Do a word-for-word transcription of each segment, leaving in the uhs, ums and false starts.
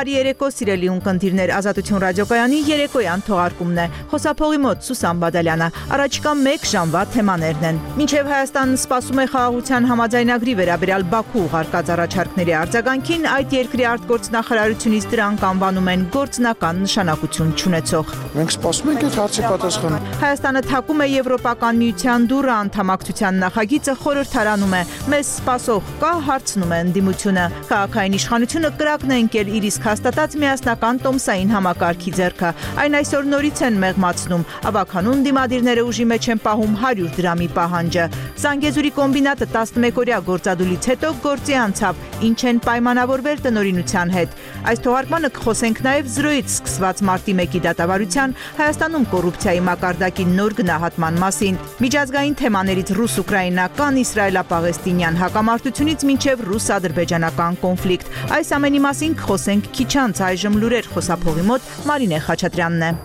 Բարի երեկո, սիրելի ունկնդիրներ, Ազատություն ռադիոկայանի երեկոյան թողարկումն է։ Խոսափողի մոտ Սուսան Բադալյանը։ Առաջիկա մեկ ժամվա թեմաներն են։ Մինչև Հայաստանն սպասում է խաղաղության համաձայնագրի վերաբերյալ Բաքու ուղարկած առաջարկների արձագանքին, այդ երկրի արտգործնախարարությունից դրանք անվանում են գործնական նշանակություն չունեցող։ Մենք սպասում ենք այդ հարցի պատասխանը։ Հայաստանը թակում է Եվրոպական միության դուռը, անդամակցության նախագիծը խորհրդարանում է։ Մեզ սպասող կա, հարցնում է ընդդիմությունը։ Քաղաքային իշխանությունը կրակն է ընկել իր իսկ հաստատած միասնական տոմսային համակարգի ձեռքը։ Այն այսօր նորից են մեղմացնում։ Ավագանուն դիմադիրները ուժի մեջ են պահում հարյուր դրամի պահանջը։ Զանգեզուրի կոմբինատը տասնմեկ-օրյա գործադուլից հետո գործի անցավ, ինչ են պայմանավորվել տնօրինության հետ։ Այս թողարկմանը կխոսենք նաև զրոյից սկսված մարտի մեկի դատավարության, Հայաստանում կոռուպցիայի մակարդակի նոր գնահատման մասին, միջազգային թեմաներից ռուս-ուկրաինական, իսրայելա-պաղեստինյան հակամարտությունից մինչև ռուս-ադրբեջանական կոնֆլիկտ։ Այս ամենի մասին կխոսենք քիչ անց, այժմ լուրեր խոսափողի մոտ Մարինե Խաչատրյանն է։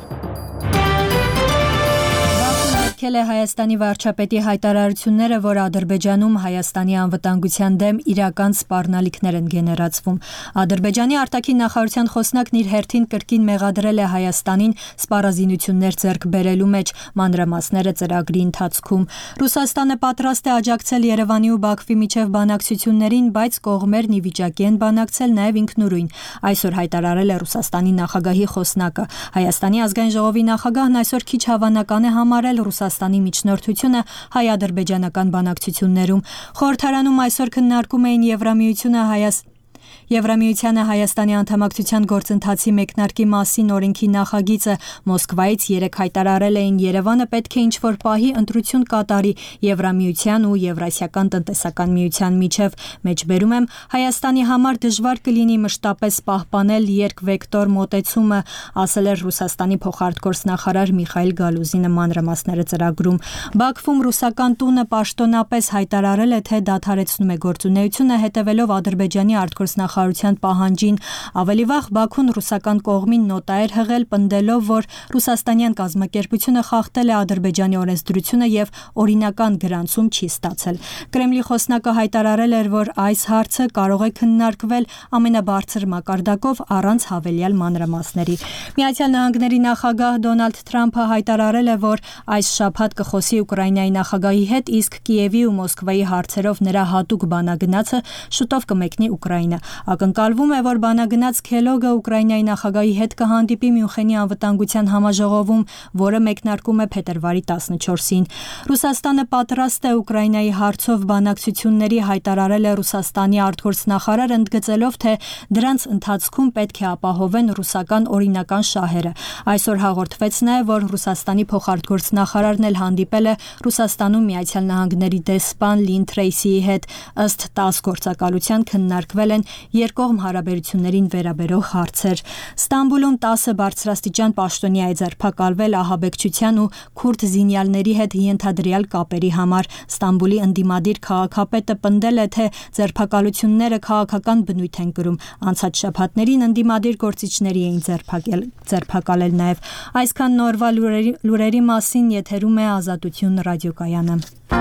Ել է Հայաստանի վարչապետի հայտարարությունները, որ Ադրբեջանում Հայաստանի անվտանգության դեմ իրական սպառնալիքներ են գեներացվում։ Ադրբեջանի արտաքին նախարարության խոսնակն իր հերթին կրկին մեղադրել է Հայաստանին սպառազինություններ ձեռք բերելու մեջ, մանրամասները ծրագրի ընթացքում։ Ռուսաստանը պատրաստ է աջակցել Երևանի ու Բաքվի միջև բանակցություններին, բայց կողմերն ի վիճակի են բանակցել նաև ինքնուրույն։ Այսօր հայտարարել է Ռուսաստանի նախագահի խոսնակը։ Հայաստանի ազգային ժողովի նախագահն այսօր քիչ հավանական է համարել Ռուսաստանի միջնորդությունը հայ-ադրբեջանական բանակցություններում։ Խորհրդարանում այսօր քննարկում էին Եվրամիությունը Հայաց Եվրամիությանը Հայաստանի անդամակցության գործընթացի մեկնարկի մասին օրենքի նախագիծը Մոսկվայից երեկ հայտարարել էին Երևանը պետք է ինչ-որ պահի ընտրություն կատարի Եվրամիության ու Եվրասիական տնտեսական միության միջև։ Մեջբերում եմ, Հայաստանի համար դժվար կլինի մշտապես պահպանել երկվեկտոր մոտեցումը, ասել էր Ռուսաստանի փոխարտգործնախարար Միխայիլ Գալուզինը մանրամասները ծրագրում։ Բաքվում ռուսական տունը պաշտոնապես հայտարարել է, թե դադարեցնում է գործունեությունը, հետևելով Ադրբեջանի արտգործնախարարության պահանջին։ Ավելի վաղ Բաքուն ռուսական կողմին նոտա էր հղել, պնդելով, որ ռուսաստանյան կազմակերպությունը խախտել է Ադրբեջանի օրենսդրությունը եւ օրինական գրանցում չի ստացել։ Կրեմլի խոսնակը հայտարարել էր, որ այս հարցը կարող է քննարկվել ամենաբարձր մակարդակով առանց հավելյալ մանրամասների։ Միացյալ Նահանգների նախագահ Դոնալդ Թրամփը հայտարարել է, որ այս շաբաթ կխոսի Ուկրաինայի նախագահի հետ, իսկ Կիևի ու Մոսկվայի հարցերով նրա հատուկ բանագնացը շուտով կմեկնի Ուկրաինա։ Ակնկալվում է, որ բանագնաց Քելոգը Ուկրաինայի նախագահի հետ կհանդիպի Մյունխենի անվտանգության համաժողովում, որը մեկնարկում է փետրվարի տասնչորսին։ Ռուսաստանը պատրաստ է Ուկրաինայի հարցով բանակցությունների, հայտարարել է Ռուսաստանի արտգործնախարար, ընդգծելով, թե դրանց ընթացքում պետք է ապահովեն ռուսական օրինական շահերը։ Այսօր հաղորդվեց նաև, որ Ռուսաստանի փոխարտգործնախարարն էլ հանդիպել է Ռուսաստանում Միացյալ Նահանգների դեսպան Լին Թրեյսիի հետ։ Ըստ տաս գործակալության քննարկվել են երկկողմ հարաբերություններին վերաբերող հարցեր։ Ստամբուլում տասը բարձրաստիճան պաշտոնյա է ձերբակալվել ահաբեկչության ու քուրդ զինյալների հետ ենթադրյալ կապերի համար։ Ստամբուլի ընդդիմադիր քաղաքապետը պնդել է, թե ձերբակալությունները քաղաքական բնույթ են կրում։ Անցած շաբաթներին ընդդիմադիր գործիչների էին ձերբակալել նաև։ Այսքան նորվա լուրերի, լուրերի մասին եթերում է Ազատություն ռադիոկայանը։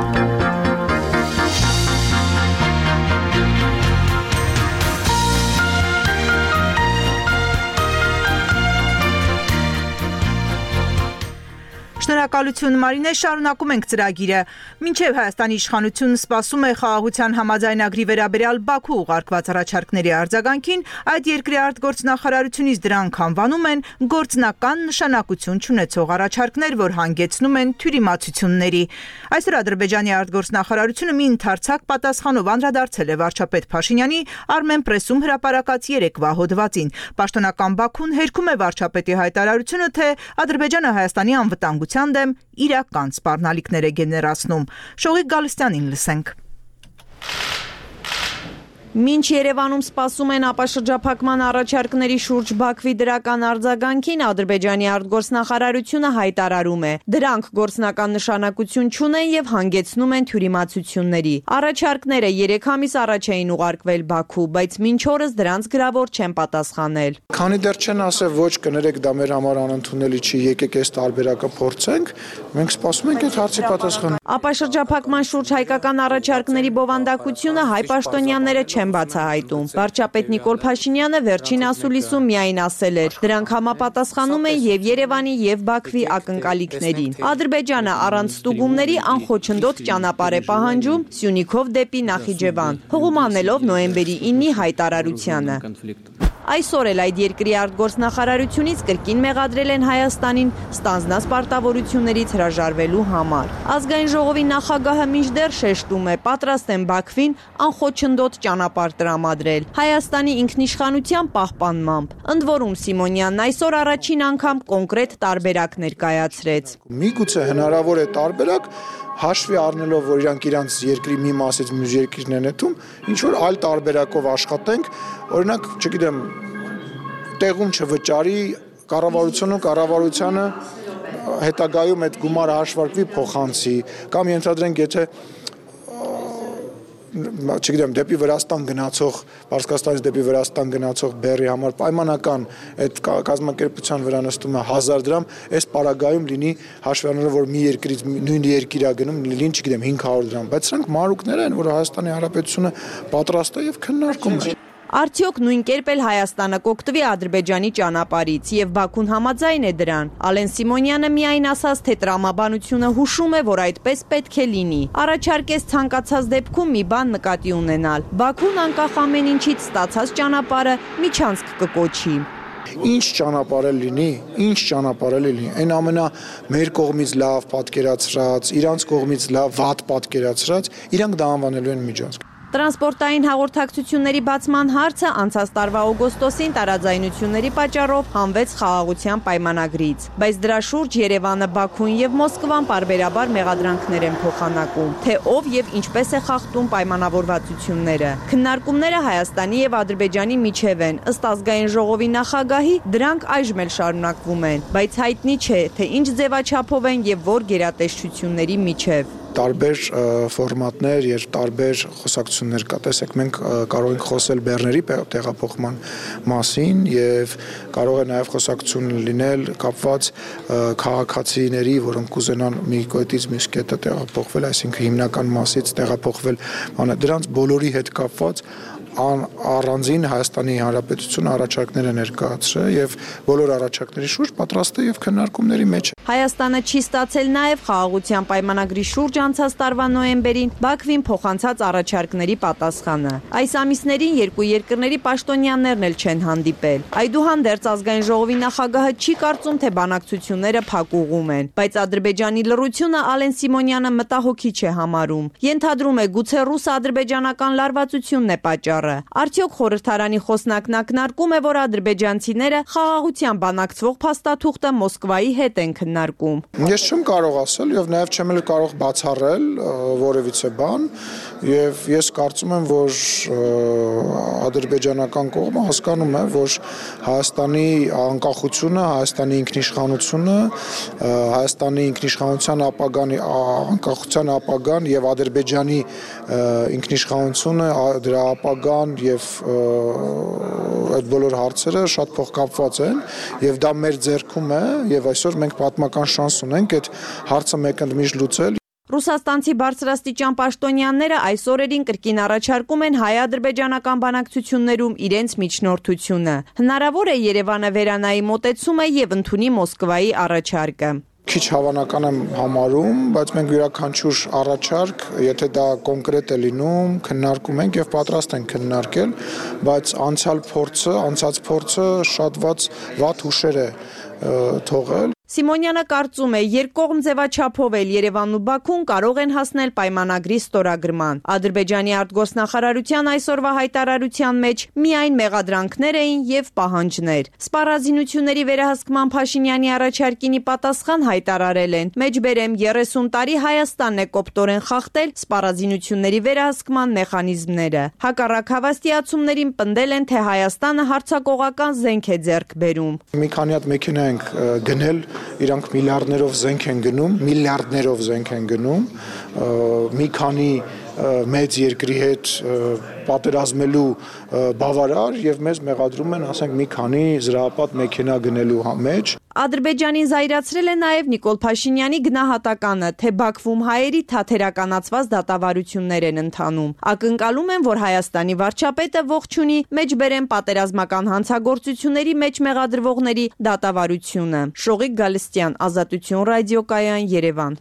Շնորհակալություն Մարինե, շարունակում ենք ծրագիրը։ Մինչև Հայաստանի իշխանությունն սպասում է խաղաղության համաձայնագրի վերաբերյալ Բաքու ուղարկված առաջարկների արձագանքին, այդ երկրի արտգործնախարարությունից դրանք անվանում են գործնական նշանակություն չունեցող առաջարկներ, որ հանգեցնում են թյուրիմացությունների։ Այսօր Ադրբեջանի արտգործնախարարությունը մի ընդարձակ պատասխանով անդրադարձել է վարչապետ Փաշինյանի Armenpress-ում հրապարակած երեկվա հոդվածին։ Պաշտոնական Բաքուն հերքում է վարչապետի հայտարարությունը, թե Ադրբեջանը Հայաստանի անվտանգության դեմ իրական սպառնալիքներ է գեներացնում։ Շողիկ Գալստյանին լսենք։ Մինչ Երևանում սպասում են ապաշրջափակման առաջարկների շուրջ Բաքվի դրական արձագանքին, Ադրբեջանի արտգործնախարարությունը հայտարարում է. դրանք գործնական նշանակություն չունեն եւ հանգեցնում են թյուրիմացությունների։ Առաջարկները երեք ամիս առաջ էին ուղարկվել Բաքու, բայց մինչ օրս դրանց գրավոր չեն պատասխանել։ Քանի դեռ չեն ասել ոչ, կներեք, դա մեր համար անընդունելի չի, եկեք այս տարբերակը փորձենք, մենք սպասում ենք այդ հարցի պատասխանը։ Ապաշրջափակման շուրջ հայկական առաջարկների բովանդակությունը հայ պաշտոնյաները չեն չեն բացահայտում։ Վարչապետ Նիկոլ Փաշինյանը վերջին ասուլիսում միայն ասել էր. դրանք համապատասխանում են եւ Երևանի եւ Բաքվի ակնկալիքներին։ Ադրբեջանը առանց ստուգումների անխոչնդոտ ճանապարհ է պահանջում Սյունիքով դեպի Նախիջևան, հողում անելով նոյեմբերի իննի հայտարարությանը։ Այսօր էլ այդ երկրի արտգործնախարարությունից կրկին մեղադրել են Հայաստանին ստանձնած պարտավորություններից հրաժարվելու համար։ Ազգային ժողովի նախագահը մինչդեռ շեշտում է, պատրաստ են Բաքվին անխոչնդոտ ճանապարհ տրամադրել Հայաստանի ինքնիշխանության պահպանմամբ։ Ընդ որում Սիմոնյանն այսօր առաջին անգամ կոնկրետ տարբերակ ներկայացրեց։ Միգուցե հնարավոր է տարբերակ հաշվի առնելով, որ իրանք իրանց երկրի մի մասից մյուս երկիրն են եթում, ինչ որ այլ տարբերակով աշխատենք, օրինակ, չգիտեմ, տեղում չվճարի կառավարությունը, կառավարությանը հետագայում այդ գումարը հաշվարկվի փոխանցի, կամ ենթադրենք, եթե չգիտեմ, դեպի Վրաստան գնացող, Պարսկաստանից դեպի Վրաստան գնացող բեռի համար պայմանական այդ կազմակերպության վրա նստում է հազար դրամ, այս պարագայում լինի հաշվի առնելով, որ մի երկրից նույն երկիր է գնում, լինի, չգիտեմ, հինգ հարյուր դրամ, բայց սրանք մանրուքներ են, որ Հայաստանի Հանրապետությունը պատրաստ է եւ քննարկում է։ Արդյոք նույն կերպ էլ Հայաստանը կօգտվի Ադրբեջանի ճանապարհից եւ Բաքուն համաձայն է դրան։ Ալեն Սիմոնյանը միայն ասաց, թե տրամաբանությունը հուշում է, որ այդպես պետք է լինի։ Առաջարկեց ցանկացած դեպքում մի բան նկատի ունենալ։ Բաքուն անկախ ամեն ինչից ստացած ճանապարհը միջանցք կկոչի։ Ինչ ճանապարհ է լինի, ինչ ճանապարհ է լինի, այն ամենա մեր կողմից լավ պատկերացրած, իրանց կողմից լավ վատ պատկերացրած, իրանք դա անվանելու են միջանցք։ Տրանսպորտային հաղորդակցությունների բացման հարցը անցած տարվա օգոստոսին տարաձայնությունների պատճառով հանվեց խաղաղության պայմանագրից, բայց դրա շուրջ Երևանը, Բաքուն եւ Մոսկվան պարբերաբար մեղադրանքներ են փոխանակում, թե ով եւ ինչպես է խախտում պայմանավորվածությունները։ Քննարկումները Հայաստանի եւ Ադրբեջանի միջև են, ըստ ազգային ժողովի նախագահի, դրանք այժմ էլ շարունակվում են, բայց հայտնի չէ, թե ինչ ձևաչափով են եւ որ գերատեսչությունների միջև։ Տարբեր ֆորմատներ եւ տարբեր խոսակցություններ կա, տեսեք, մենք կարող ենք խոսել բեռների տեղափոխման մասին եւ կարող է նաեւ խոսակցություն լինել կապված քաղաքացիների, որոնք կուզենան մի կետից մյուս կետը տեղափոխվել, այսինքն հիմնական մասից տեղափոխվել, դրանց բոլորի հետ կապված առանձին Հայաստանի Հանրապետությունը առաջարկներ է ներկայացրել եւ բոլոր առաջարկների շուրջ պատրաստ է եւ քննարկումների մեջ է։ Հայաստանը չի ստացել նաեւ խաղաղության պայմանագրի շուրջ անցած տարվա նոյեմբերին Բաքվին փոխանցած առաջարկների պատասխանը։ Այս ամիսներին երկու երկրների պաշտոնյաներն էլ չեն հանդիպել։ Այդուհանդերձ ազգային ժողովի նախագահը չի կարծում, թե բանակցությունները փակուղում են, բայց Ադրբեջանի լռությունը Ալեն Սիմոնյանը մտահոգիչ է համարում։ Ենթադրում է, գուցե ռուս-ադրբեջանական լարվածությունն է պատճառը։ Արդյոք խորհրդարանի խոսնակն ակնարկում է, որ ադրբեջանցիները խաղաղության բանակցվող փաստաթուղթը Մոսկվայի հետ են քննարկում։ Ես չեմ կարող ասել եւ նաեւ չեմ էլ կարող բացառել որևիցե բան եւ ես կարծում եմ, որ ադրբեջանական կողմը հասկանում է, որ Հայաստանի անկախությունը, Հայաստանի ինքնիշխանությունը, Հայաստանի ինքնիշխանության ապագան, անկախության ապագան եւ Ադրբեջանի ինքնիշխանությունը, դրա ապագան եւ այդ բոլոր հարցերը շատ փոխկապված են եւ դա մեր ձեռքում է եւ այսօր մենք պատմական շանս ունենք այդ հարցը մեկընդմիշտ լուծել։ Ռուսաստանցի բարձրաստիճան պաշտոնյաները այս օրերին կրկին առաջարկում են հայ-ադրբեջանական բանակցություններում իրենց միջնորդությունը։ Հնարավոր է Երևանը վերանայի մոտեցումը եւ ընդունի Մոսկվայի առաջարկը։ Քիչ հավանական եմ համարում, բայց մենք յուրաքանչյուր առաջարկ, եթե դա կոնկրետ է լինում, քննարկում ենք եւ պատրաստ ենք քննարկել, բայց անցյալ փորձը, անցած փորձը շատ վատ հուշեր է թողել։ Սիմոնյանը կարծում է, երկկողմ ձևաչափով էլ Երևանն ու Բաքուն կարող են հասնել պայմանագրի ստորագրման։ Ադրբեջանի արտգործնախարարության այսօրվա հայտարարության մեջ միայն մեղադրանքներ էին եւ պահանջներ։ Սպառազինությունների վերահսկման Փաշինյանի առաջարկինի պատասխան հայտարարել են. «Մեջբերեմ երեսուն տարի Հայաստանն է կոպտորեն խախտել սպառազինությունների վերահսկման մեխանիզմները»։ Հակառակ հավաստիացումներին պնդել են, թե Հայաստանը հարձակողական զենք է ձեռք բերում։ Մի քանի հատ մեքենա ենք գնել, իրանք միլիարդներով զենք են գնում, միլիարդներով զենք են գնում, մի քանի մեծ երկրի հետ պատերազմելու բավարար եւ մեզ մեղադրում են, ասենք, մի քանի զրահապատ մեքենա գնելու մեջ։ Ադրբեջանին զայրացրել է նաև Նիկոլ Փաշինյանի գնահատականը, թե Բաքվում հայերի թաթերականացված դատավարություններ են ընթանում։ Ակնկալում են, որ Հայաստանի վարչապետը ողջունի մեջբերեն պատերազմական հանցագործությունների մեջ մեղադրվողների դատավարությունը։ Շողիկ Գալստյան, Ազատություն ռադիոկայան, Երևան։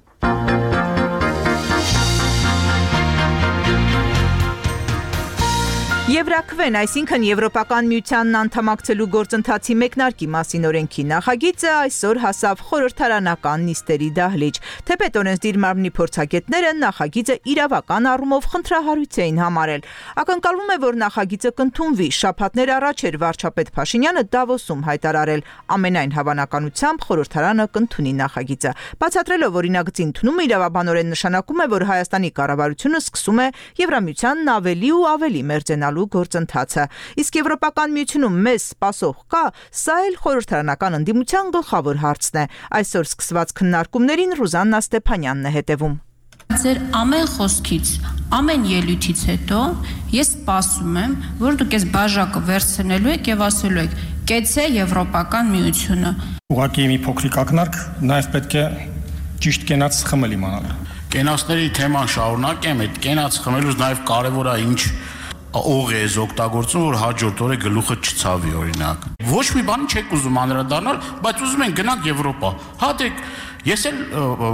Եվրաքվեն, այսինքն Եվրոպական միությանն անդամակցելու գործընթացի մեկնարկի մասին օրենքի նախագիծը այսօր հասավ խորհրդարանական նիստերի դահլիճ։ Թեպետ օրենսդիր մարմնի փորձագետները նախագիծը իրավական առումով խնդրահարույց էին համարել։ Ակնկալվում է, որ նախագիծը կընդունվի։ Շաբաթներ առաջ էր վարչապետ Փաշինյանը Դավոսում հայտարարել, ամենայն հավանականությամբ խորհրդարանը կընդունի նախագիծը։ Բացատրելով օրինագծի ընդունումը իրավաբանորեն նշանակում է, որ Հայաստանի կառավարությունը սկսում է Եվրամիությանն ավելի ու ավելի մերձենալու գործընթացը։ Իսկ Եվրոպական միությունում մեզ սպասող կա, սա էլ խորհրդարանական ընդդիմության գլխավոր հարցն է։ Այսօր սկսված քննարկումներին Ռուզաննա Ստեփանյանն է հետևում։ Ձեր ամեն խոսքից, ամեն ելույթից հետո ես սպասում եմ, որ դուք այս բաժակը վերցնելու եք եւ ասելու եք. «Կեցե Եվրոպական միությունը»։ Ուղղակի մի փոքրիկ ակնարկ, նաեւ պետք է ճիշտ կենաց խմել իմանալ։ Կենացների թեման շարունակեմ, այդ կենաց խմելուց նաեւ կարեւոր է ինչ ող է օգտագործում, որ հաջորդ օրը գլուխը չցավի, օրինակ։ Ոչ մի բան չեք ուզում անդրադառնալ, բայց ուզում են գնանք Եվրոպա։ Հատեք, ես էլ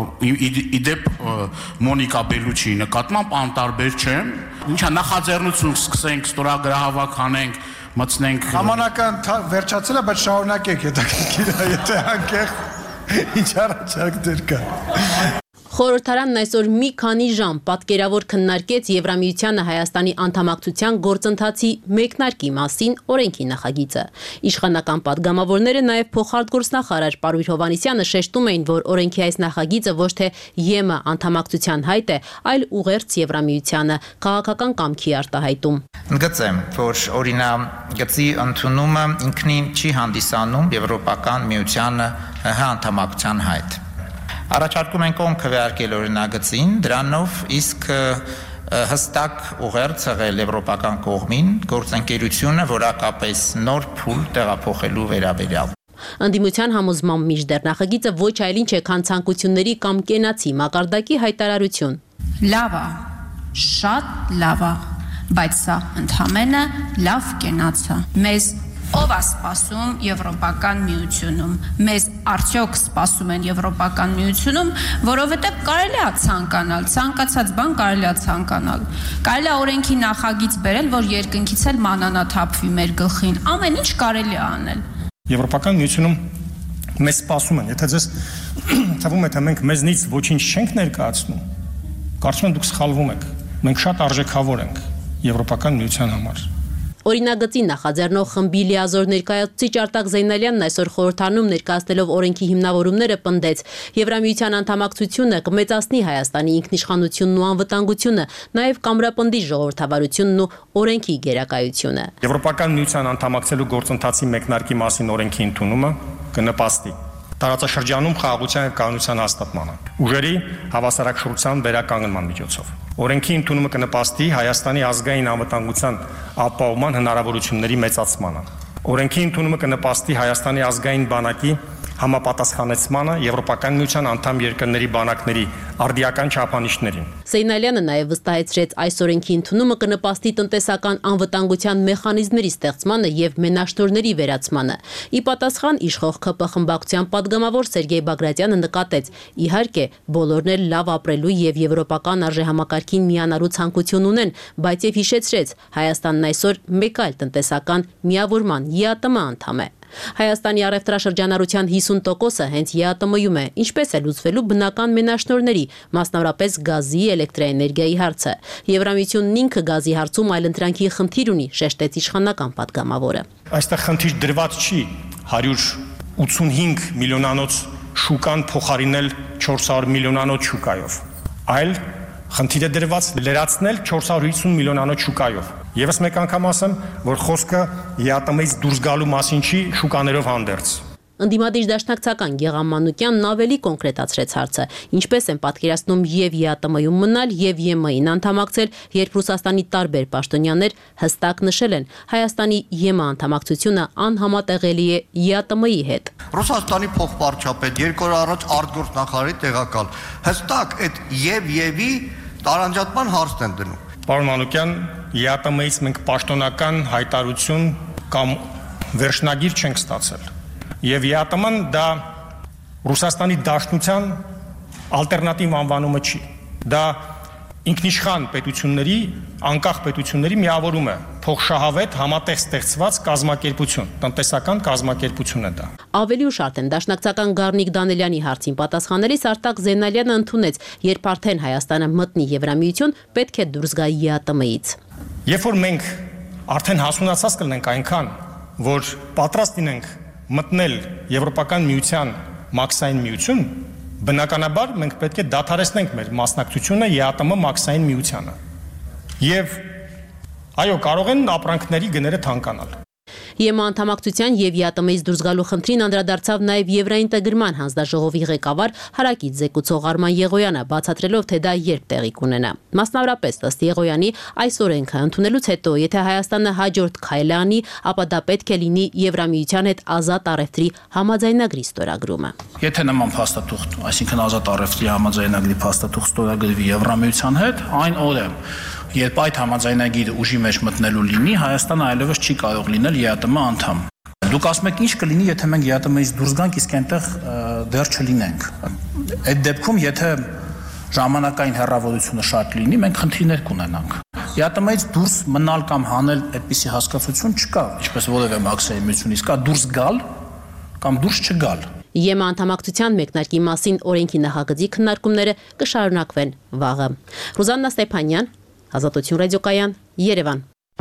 իդեպ Մոնիկա Բելուչիի նկատմամբ անտարբեր չեմ։ Ինչա նախաձեռնություն սկսենք, ստորագրահավաք անենք, մտցնենք։ Համանական վերջացել է, բայց շարունակեք, հետաքրքիր է, եթե անկեղ ինչ առաջարկներ կա։ Խորհրդարանն այսօր մի քանի ժամ պատկերավոր քննարկեց Եվրամիությանը Հայաստանի անդամակցության գործընթացի մեկնարկի մասին օրենքի նախագիծը։ Իշխանական падգամավորները նաև փոխարտգործնախարար Պարույր Հովհաննիսյանը շեշտում էին, որ օրենքի այս նախագիծը ոչ թե ԵՄ անդամակցության հայտ է, այլ ուղերձ Եվրամիությանը քաղաքական կամքի արտահայտում։ Ընդգծեմ, որ օրինագծի ընդունումը ինքնին չի հանդիսանում Եվրոպական միությանը ՀՀ անդամակցության հայտ։ Առաջարկում ենք կողմ քվեարկել օրինագծին, դրանով իսկ հստակ ուղերձ եղել եվրոպական կողմին գործընկերությունը որակապես նոր փուլ տեղափոխելու վերաբերյալ։ Ընդդիմության համոզմամբ մինչդեռ նախագիծը ոչ այլ ինչ է, քան ցանկությունների կամ կենացի մակարդակի հայտարարություն։ Լավ է, շատ լավ է, բայց սա ընդհանրապես լավ կենաց է։ Մեզ ով է սպասում Եվրոպական միությունում, մեզ արդյոք սպասում են Եվրոպական միությունում, որովհետև կարելի է ցանկանալ, ցանկացած բան կարելի է ցանկանալ։ Կարելի է օրենքի նախագիծ բերել, որ երկնքից էլ մանանա թափվի մեր գլխին, ամեն ինչ կարելի է անել։ Եվրոպական միությունում մեզ սպասում են, եթե ձեզ թվում է, թե մենք մեզնից ոչինչ չենք ներկայացնում, կարծում եմ դուք սխալվում եք։ Մենք շատ արժեքավոր ենք Եվրոպական միության համար։ Օրինագծի նախաձեռնող խմբի լիազոր ներկայացուցիչ Արտակ Զեյնալյանն այսօր խորհրդարանում ներկայացնելով օրենքի հիմնավորումները պնդեց. Եվրամիության անդամակցությունը կմեծացնի Հայաստանի ինքնիշխանությունն ու անվտանգությունը, նաև կամրապնդի ժողովրդավարությունն ու օրենքի գերակայությունը։ Եվրոպական միության անդամակցելու գործընթացի մեկնարկի մասին օրենքի ընդունումը կնպաստի տարածաշրջանում խաղաղության և կայունության հաստատմանը, ուժերի հավասարակշռության վերականգնման միջոցով։ Օրենքի ընդունումը կնպաստի Հայաստանի ազգային անվտանգության ապահովման հնարավորությունների մեծացմանը։ Օրենքի ընդունումը կնպաստի Հայաստանի ազգային բանակի համապատասխանեցմանը Եվրոպական միության անդամ երկրների բանակների արդիական չափանիշներին։ Զեյնալյանը նաև վստահեցրեց, այս օրենքի ընդունումը կնպաստի տնտեսական անվտանգության մեխանիզմների ստեղծմանը և մենաշնորհների վերացմանը։ Ի պատասխան իշխող ՔՊ խմբակցության падգամավոր Սերգեյ Բագրատյանը նկատեց. իհարկե, բոլորն էլ լավ ապրելու և եվրոպական արժեհամակարգին միանալու ցանկություն ունեն, բայց եւ հիշեցրեց, Հայաստանն այսօր մեկ այլ տնտեսական միավորման ԵԱՏՄ անդամ է։ Հայաստանի առևտրաշրջանառության հիսուն տոկոսը հենց ԵԱՏՄ-ում է, ինչպես է լուծվելու բնական մենաշնորհների, մասնավորապես գազի, էլեկտրաէներգիայի հարցը։ Եվրամիությունն ինքը գազի հարցում այլընտրանքի խնդիր ունի, շեշտեց իշխանական падգամավորը։ Այստեղ խնդիր դրված չի հարյուր ութսունհինգ միլիոնանոց շուկան փոխարինել չորս հարյուր միլիոնանոց շուկայով, այլ խնդիր է դրված լրացնել չորս հարյուր հիսուն միլիոնանոց շուկայով։ Եվս մեկ անգամ ասեմ, որ խոսքը ԵԱՏՄ-ից դուրս գալու մասին չի, շուկաներով հանդերձ։ Ընդդիմադիր դաշնակցական Գեղամ Մանուկյանն ավելի կոնկրետացրեց հարցը. ինչպես են պատկերացնում եւ ԵԱՏՄ-ում մնալ եւ ԵՄ-ին անդամակցել, երբ Ռուսաստանի տարբեր պաշտոնյաներ հստակ նշել են Հայաստանի ԵՄ անդամակցությունը անհամատեղելի է ԵԱՏՄ-ի հետ։ Ռուսաստանի փոխվարչապետ երկու օր առաջ արտգործնախարարի տեղակալ հստակ այդ եւ-եւի տարանջատման հարցն են դնում։ Պարոն Մանուկյան, ԵԱՏՄ-ից մենք պաշտոնական հայտարարություն կամ վերջնագիր չենք ստացել։ Եվ ԵԱՏՄ-ն դա Ռուսաստանի Դաշնության ալտերնատիվ անվանումը չի։ Դա ինքնիշխան պետությունների, անկախ պետությունների միավորում է, փոխշահավետ համատեղ ստեղծված կազմակերպություն, տնտեսական կազմակերպություն է դա։ Ավելի ուշ արդեն դաշնակցական Գառնիկ Դանելյանի հարցին պատասխանելիս Արտակ Զենալյանը ընդունեց, երբ արդեն Հայաստանը մտնի Եվրամիություն, պետք է դուրս գա ԵԱՏՄ-ից։ Երբ որ մենք արդեն հասունացած կլինենք այնքան, որ պատրաստ լինենք մտնել Եվրոպական միության մաքսային միություն, բնականաբար մենք պետք է դադարեցնենք մեր մասնակցությունը ԵԱՏՄ մաքսային միությանը։ Եվ այո, կարող են ապրանքների գները թանկանալ։ ԵՄ անդամակցության եւ ԵԱՏՄ-ից դուրս գալու խնդրին անդրադարձավ նաեւ Եվրաինտեգրման հանձնաժողովի ղեկավար Հարակից զեկուցող Արման Եղոյանը, բացատրելով, թե դա երբ տեղի կունենա։ Մասնավորապես, ըստ Եղոյանի, այս օրենքը ընդունելուց հետո, եթե Հայաստանը հաջորդ քայլը անի, ապա դա պետք է լինի Եվրամիության հետ ազատ առևտրի համաձայնագրի ստորագրումը։ Եթե նման փաստաթուղթ, այսինքն ազատ առևտրի համաձայնագրի փաստաթուղթ ստորագրվի Եվրամիության հետ, այն օրը երբ այդ համաձայնագիրը ուժի մեջ մտնելու լինի, Հայաստանը այլևս չի կարող լինել ԵԱՏՄ անդամ։ Դուք ասում եք, ինչ կլինի, եթե մենք ԵԱՏՄ-ից դուրս գանք, իսկ այնտեղ դեռ չլինենք։ Այդ դեպքում, եթե ժամանակային հեռավորությունը շատ լինի, մենք խնդիրներ կունենանք։ ԵԱՏՄ-ից դուրս մնալ կամ հանել այդպիսի հասկացություն չկա, ինչպես որևէ մաքսային միությունից, կա դուրս գալ կամ դուրս չգալ։ ԵՄ անդամակցության մեկնարկի մասին օրենքի նախագծի քննարկումները կշարունակվեն վաղը։ Ռուզաննա Ստեփանյան, Ազատություն ռադիոկայան, Երևան։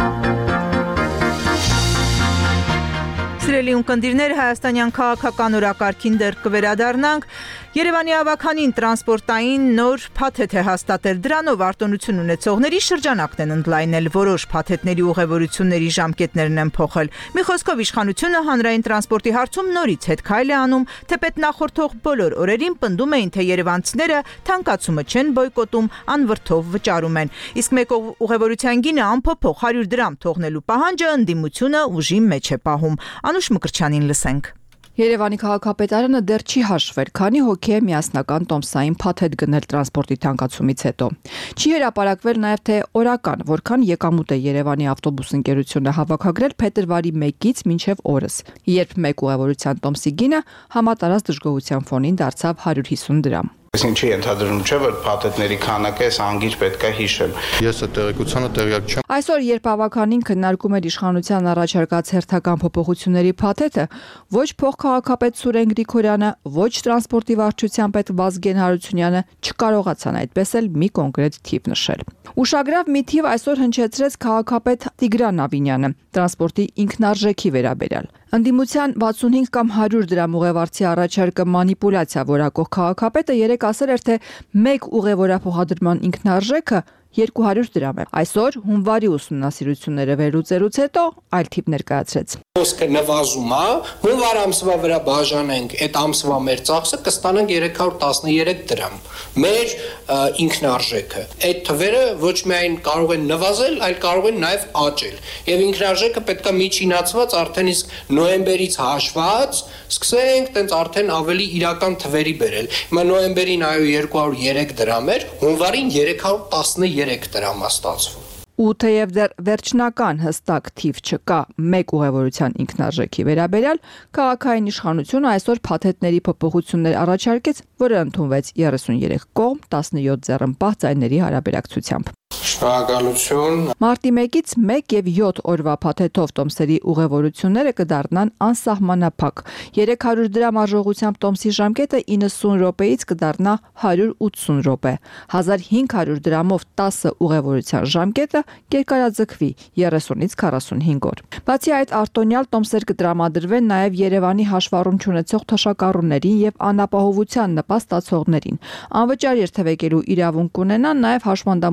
Սիրելի ունկնդիրներ, հայաստանյան քաղաքական օրակարգին դեռ կվերադառնանք։ Երևանի ավականին տրանսպորտային նոր փաթեթ է հաստատել, դրանով արտոնություն ունեցողների շրջանակն են ընդլայնել, որոշ փաթեթների ուղևորությունների ժամկետներն են փոխել։ Մի խոսքով իշխանությունը հանրային տրանսպորտի հարցում նորից հետ քայլ է անում, թեպետ նախորդող բոլոր օրերին պնդում էին, թե երևանցիները թանկացումը չեն բոյկոտում, անվրդով վճարում են։ Իսկ մեկ ուղևորության գինը անփոփոխ հարյուր դրամ թողնելու պահանջը ընդդիմությունը ուժի մեջ է պահում։ Անուշ Մկրտչյանին լսենք։ Երևանի քաղաքապետարանը դեռ չի հաշվել, քանի հոգի է միասնական տոմսային փաթեթ գնել տրանսպորտի թանկացումից հետո։ Չի հրապարակվել նաև թե օրական, որքան եկամուտ է Երևանի ավտոբուս ընկերությունը հավաքագրել փետրվարի մեկից մինչև օրս, երբ մեկ ուղևորության տոմսի գինը համատարած դժգոհության ֆոնին դարձավ հարյուր հիսուն դրամ։ Ինչի ընդհանրում չէ, որ փաթեթների քանակը այս անգիր պետք է հիշել։ Ես այդ տեղեկությանը տեղյակ չեմ։ Այսօր, երբ ավականին քննարկում էր իշխանության առաջարկած հերթական փոփոխությունների փաթեթը, ոչ փոխքաղաքապետ Սուրեն Գրիգորյանը, ոչ տրանսպորտի վարչության պետ Վազգեն Հարությունյանը չկարողացան այդպես էլ մի կոնկրետ թիվ նշել։ Ուշագրավ մի թիվ այսօր հնչեցրեց քաղաքապետ Տիգրան Ավինյանը տրանսպորտի ինքնարժեքի վերաբերյալ։ Ընդդիմության վաթսունհինգ կամ հարյուր դրամ ուղևորցի առաջարկը մանիպուլյացիա որակող քաղաքապետը երեք ասել էր, թե մեկ ուղևորափոխադրման ինքնարժեքը երկու հարյուր դրամ է։ Այսօր հունվարի ուսումնասիրությունները վերլուծելուց հետո այլ թիվ ներկայացրեց։ Խոսքը նվազում է, հունվար ամսվա վրա բաժանենք, այդ ամսվա մեր ծախսը կստանանք երեք հարյուր տասներեք դրամ։ Մեր ինքնարժեքը։ Այդ թվերը ոչ միայն կարող են նվազել, այլ կարող են նաև աճել։ Եվ ինքնարժեքը պետք է միջինացված արդեն իսկ նոյեմբերից հաշված սկսենք տենց արդեն ավելի իրական թվերի բերել։ Հիմա նոյեմբերին այո երկու հարյուր երեք դրամ էր, հունվարին երեք հարյուր տասներեք դրամ է ստացվում։ Ու թեև դեռ վերջնական հստակ թիվ չկա մեկ ուղևորության ինքնարժեքի վերաբերյալ, քաղաքային իշխանությունը այսօր փաթեթների փոփոխություններ առաջարկեց, որը ընդունվեց երեսուներեք կողմ տասնյոթ ձեռնպահ ձայների հարաբերակցությամբ։ Շնորհակալություն։ Մարտի մեկից մեկ եւ յոթ օրվա փաթեթով տոմսերի ուղևորությունները կդառնան անսահմանափակ։ երեք հարյուր դրամ արժողությամբ տոմսի ժամկետը իննսուն րոպեից կդառնա հարյուր ութսուն րոպե։ հազար հինգ հարյուր դրամով տասը ուղևորության ժամկետը կերկարաձգվի երեսունից քառասունհինգ օր։ Բացի այդ, արտոնյալ տոմսեր կտրամադրվեն նաև Երևանի հաշվառում չունեցող թոշակառուներին եւ անապահովության նպաստ ստացողներին։ Անվճար երթևեկելու իրավունք կունենան նաև հաշվանդամություն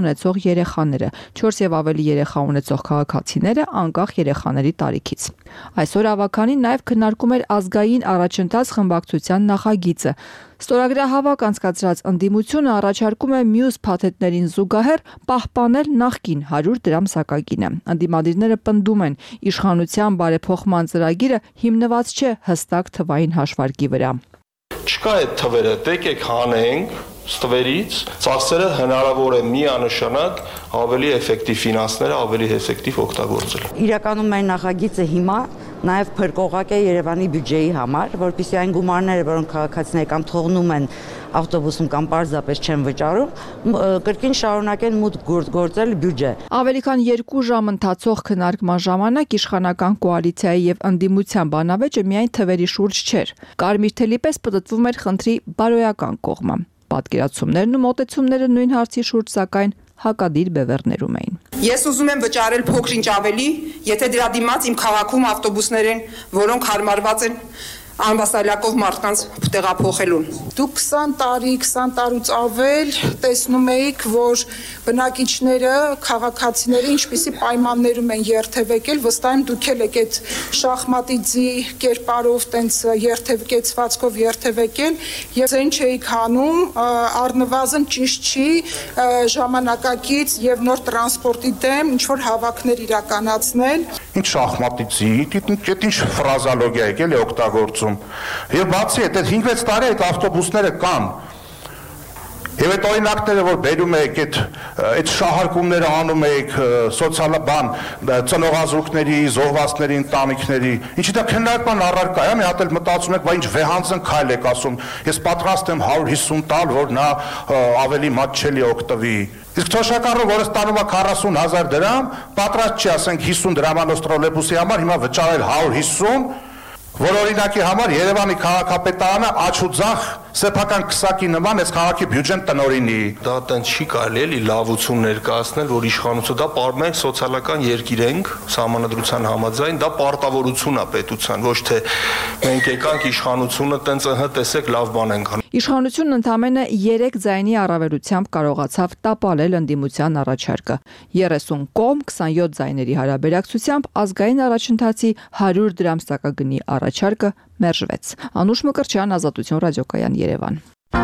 ունեցող երեխաները, չորս եւ ավելի երեխա ունեցող քաղաքացիները անկախ երեխաների տարիքից։ Այսօր ավականին նաև քննարկում էր ազգային առաջընթաց խմբակցության նախագիծը։ Ստորագրահավաք անցկացրած ընդդիմությունը առաջարկում է մյուս փաթեթներին զուգահեռ պահպանել նախկին հարյուր դրամ սակագինը։ Ընդդիմադիրները պնդում են, իշխանության բարեփոխման ծրագիրը հիմնված չէ հստակ թվային հաշվարկի վրա։ Չկա այդ թվերը, եկեք հանենք ստվերից, ծախսերը հնարավոր է միանշանակ ավելի էֆեկտիվ ֆինանսները, ավելի էֆեկտիվ օգտագործել։ Իրականում մեր նախագիծը հիմա նաև փրկողակ է Երևանի բյուջեի համար, որպեսզի այն գումարները, որոնք քաղաքացիները կամ թողնում են ավտոբուսում կամ պարզապես չեն վճարում, կրկին շարունակեն մուտք գործել բյուջե։ Ավելի քան երկու ժամ ընթացող քննարկման ժամանակ իշխանական կոալիցիայի եւ ընդդիմության բանավեճը միայն թվերի շուրջ չէր։ Կարմիր թելի պես պտտվում էր խնդրի բարոյական կողմը։ Պատկերացումներն ու մոտեցումները նույն հարցի շուրջ սակայն հակադիր բևեռներում էին։ Ես ուզում եմ վճարել փոքր-ինչ ավելի, եթե դրա դիմաց իմ քաղաքում ավտոբուսներ են, որոնք հարմարված են անվասալակով մարդկանց տեղափոխելուն։ Դուք քսան տարի, քսան տարուց ավել տեսնում էիք, որ բնակիչները, քաղաքացիները ինչպիսի պայմաններում են երթևեկել, վստահ եմ դուք էլ եք այդ շախմատի ձի կերպարով տենց երթևեկեցվածքով երթևեկել եւ ձեն չէիք հանում, առնվազն ճիշտ չի ժամանակակից եւ նոր տրանսպորտի դեմ ինչ որ հավաքներ իրականացնել։ Ինչ շախմատի ձի, այդ ինչ ֆրազալոգիա եք էլի օգտագործում։ Եվ բացի այդ հինգ-վեց տարի այդ ավտոբուսները կան։ Եվ այդ օրինակները, որ բերում եք, այդ այդ շահարկումները անում եք սոցիալական ծնողազուրկների, զոհվածների, ընտանիքների, ինչի դա քննարկման առարկա է, մի հատ էլ մտածում եք, բա ինչ վեհանձն քայլ եք ասում։ Ես պատրաստ եմ հարյուր հիսուն տալ, որ նա ավելի մատչելի օգտվի։ Իսկ թոշակառը, որը ստանում է քառասուն հազար դրամ, պատրաստ չի, ասենք հիսուն դրամանոց տրոլեյբուսի համար հիմա վճարել հարյուր հիսուն, որ օրինակի համար Երևանի քաղաքապետարանը աչու ձախ սեփական քսակի նման այս քաղաքի բյուջեն տնօրինի։ Դա տենց չի կարելի էլի լավություն ներկայացնել, որ իշխանությունը դա մենք սոցիալական երկիր ենք, սահմանադրության համաձայն, դա պարտավորություն է պետության, ոչ թե մենք եկանք իշխանությունը տենց ըհը տեսեք լավ բան ենք անում։ Իշխանությունն ընդամենը երեք ձայնի առավելությամբ կարողացավ տապալել ընդդիմության առաջարկը։ երեսուն կողմ քսանյոթ ձայների հարաբերակցությամբ ազգային առաջընթացի հարյուր դրամ սակագնի առաջարկը մերժվեց։ Անուշ Մկրտչյան, Ազատություն ռադիոկայան, Երևան։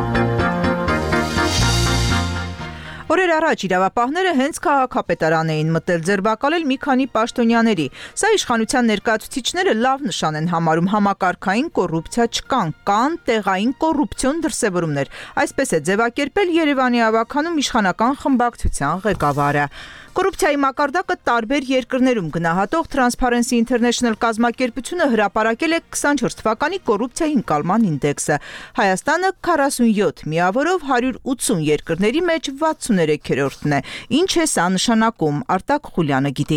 Օրեր առաջ իրավապահները հենց քաղաքապետարան էին մտել ձերբակալել մի քանի պաշտոնյաների։ Սա իշխանության ներկայացուցիչները լավ նշան են համարում, համակարգային կոռուպցիա չկան, կան տեղային կոռուպցիոն դրսևորումներ։ Այսպես է ձևակերպել Երևանի ավականում իշխանական խմբակցության ղեկավարը։ Կոռուպցիայի մակարդակը տարբեր երկրներում գնահատող Transparency International կազմակերպությունը հրապարակել է քսանչորս թվականի կոռուպցիայի ընկալման ինդեքսը։ Հայաստանը քառասունյոթ միավորով հարյուր ութսուն երկրների մեջ վաթսուներեքերորդն է։ Ինչ է սա նշանակում, Արտակ Խուլյանը գիտի։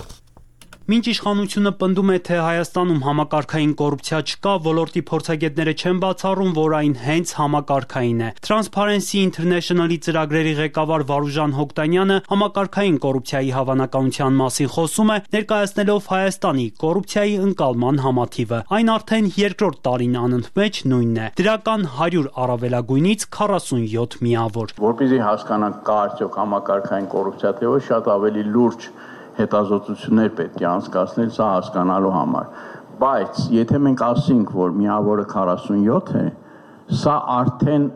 Մինչ իշխանությունը պնդում է, թե Հայաստանում համակարգային կոռուպցիա չկա, ոլորտի փորձագետները չեն բացառում, որ այն հենց համակարգային է։ Transparency International-ի ծրագրերի ղեկավար Վարուժան Հոկտանյանը համակարգային կոռուպցիայի հավանականության մասին խոսում է, ներկայացնելով Հայաստանի կոռուպցիայի ընկալման համաթիվը։ Այն արդեն երկրորդ տարին անընդմեջ նույնն է։ Դրական հարյուր առավելագույնից քառասունյոթ միավոր։ Որպեսզի հասկանանք կա արդյոք համակարգային կոռուպցիա, թե ոչ շատ ավելի լուրջ հետազոտություններ պետք է անցկացնել սա հասկանալու համար, բայց եթե մենք ասենք, որ միավորը քառասունյոթ է, սա արդեն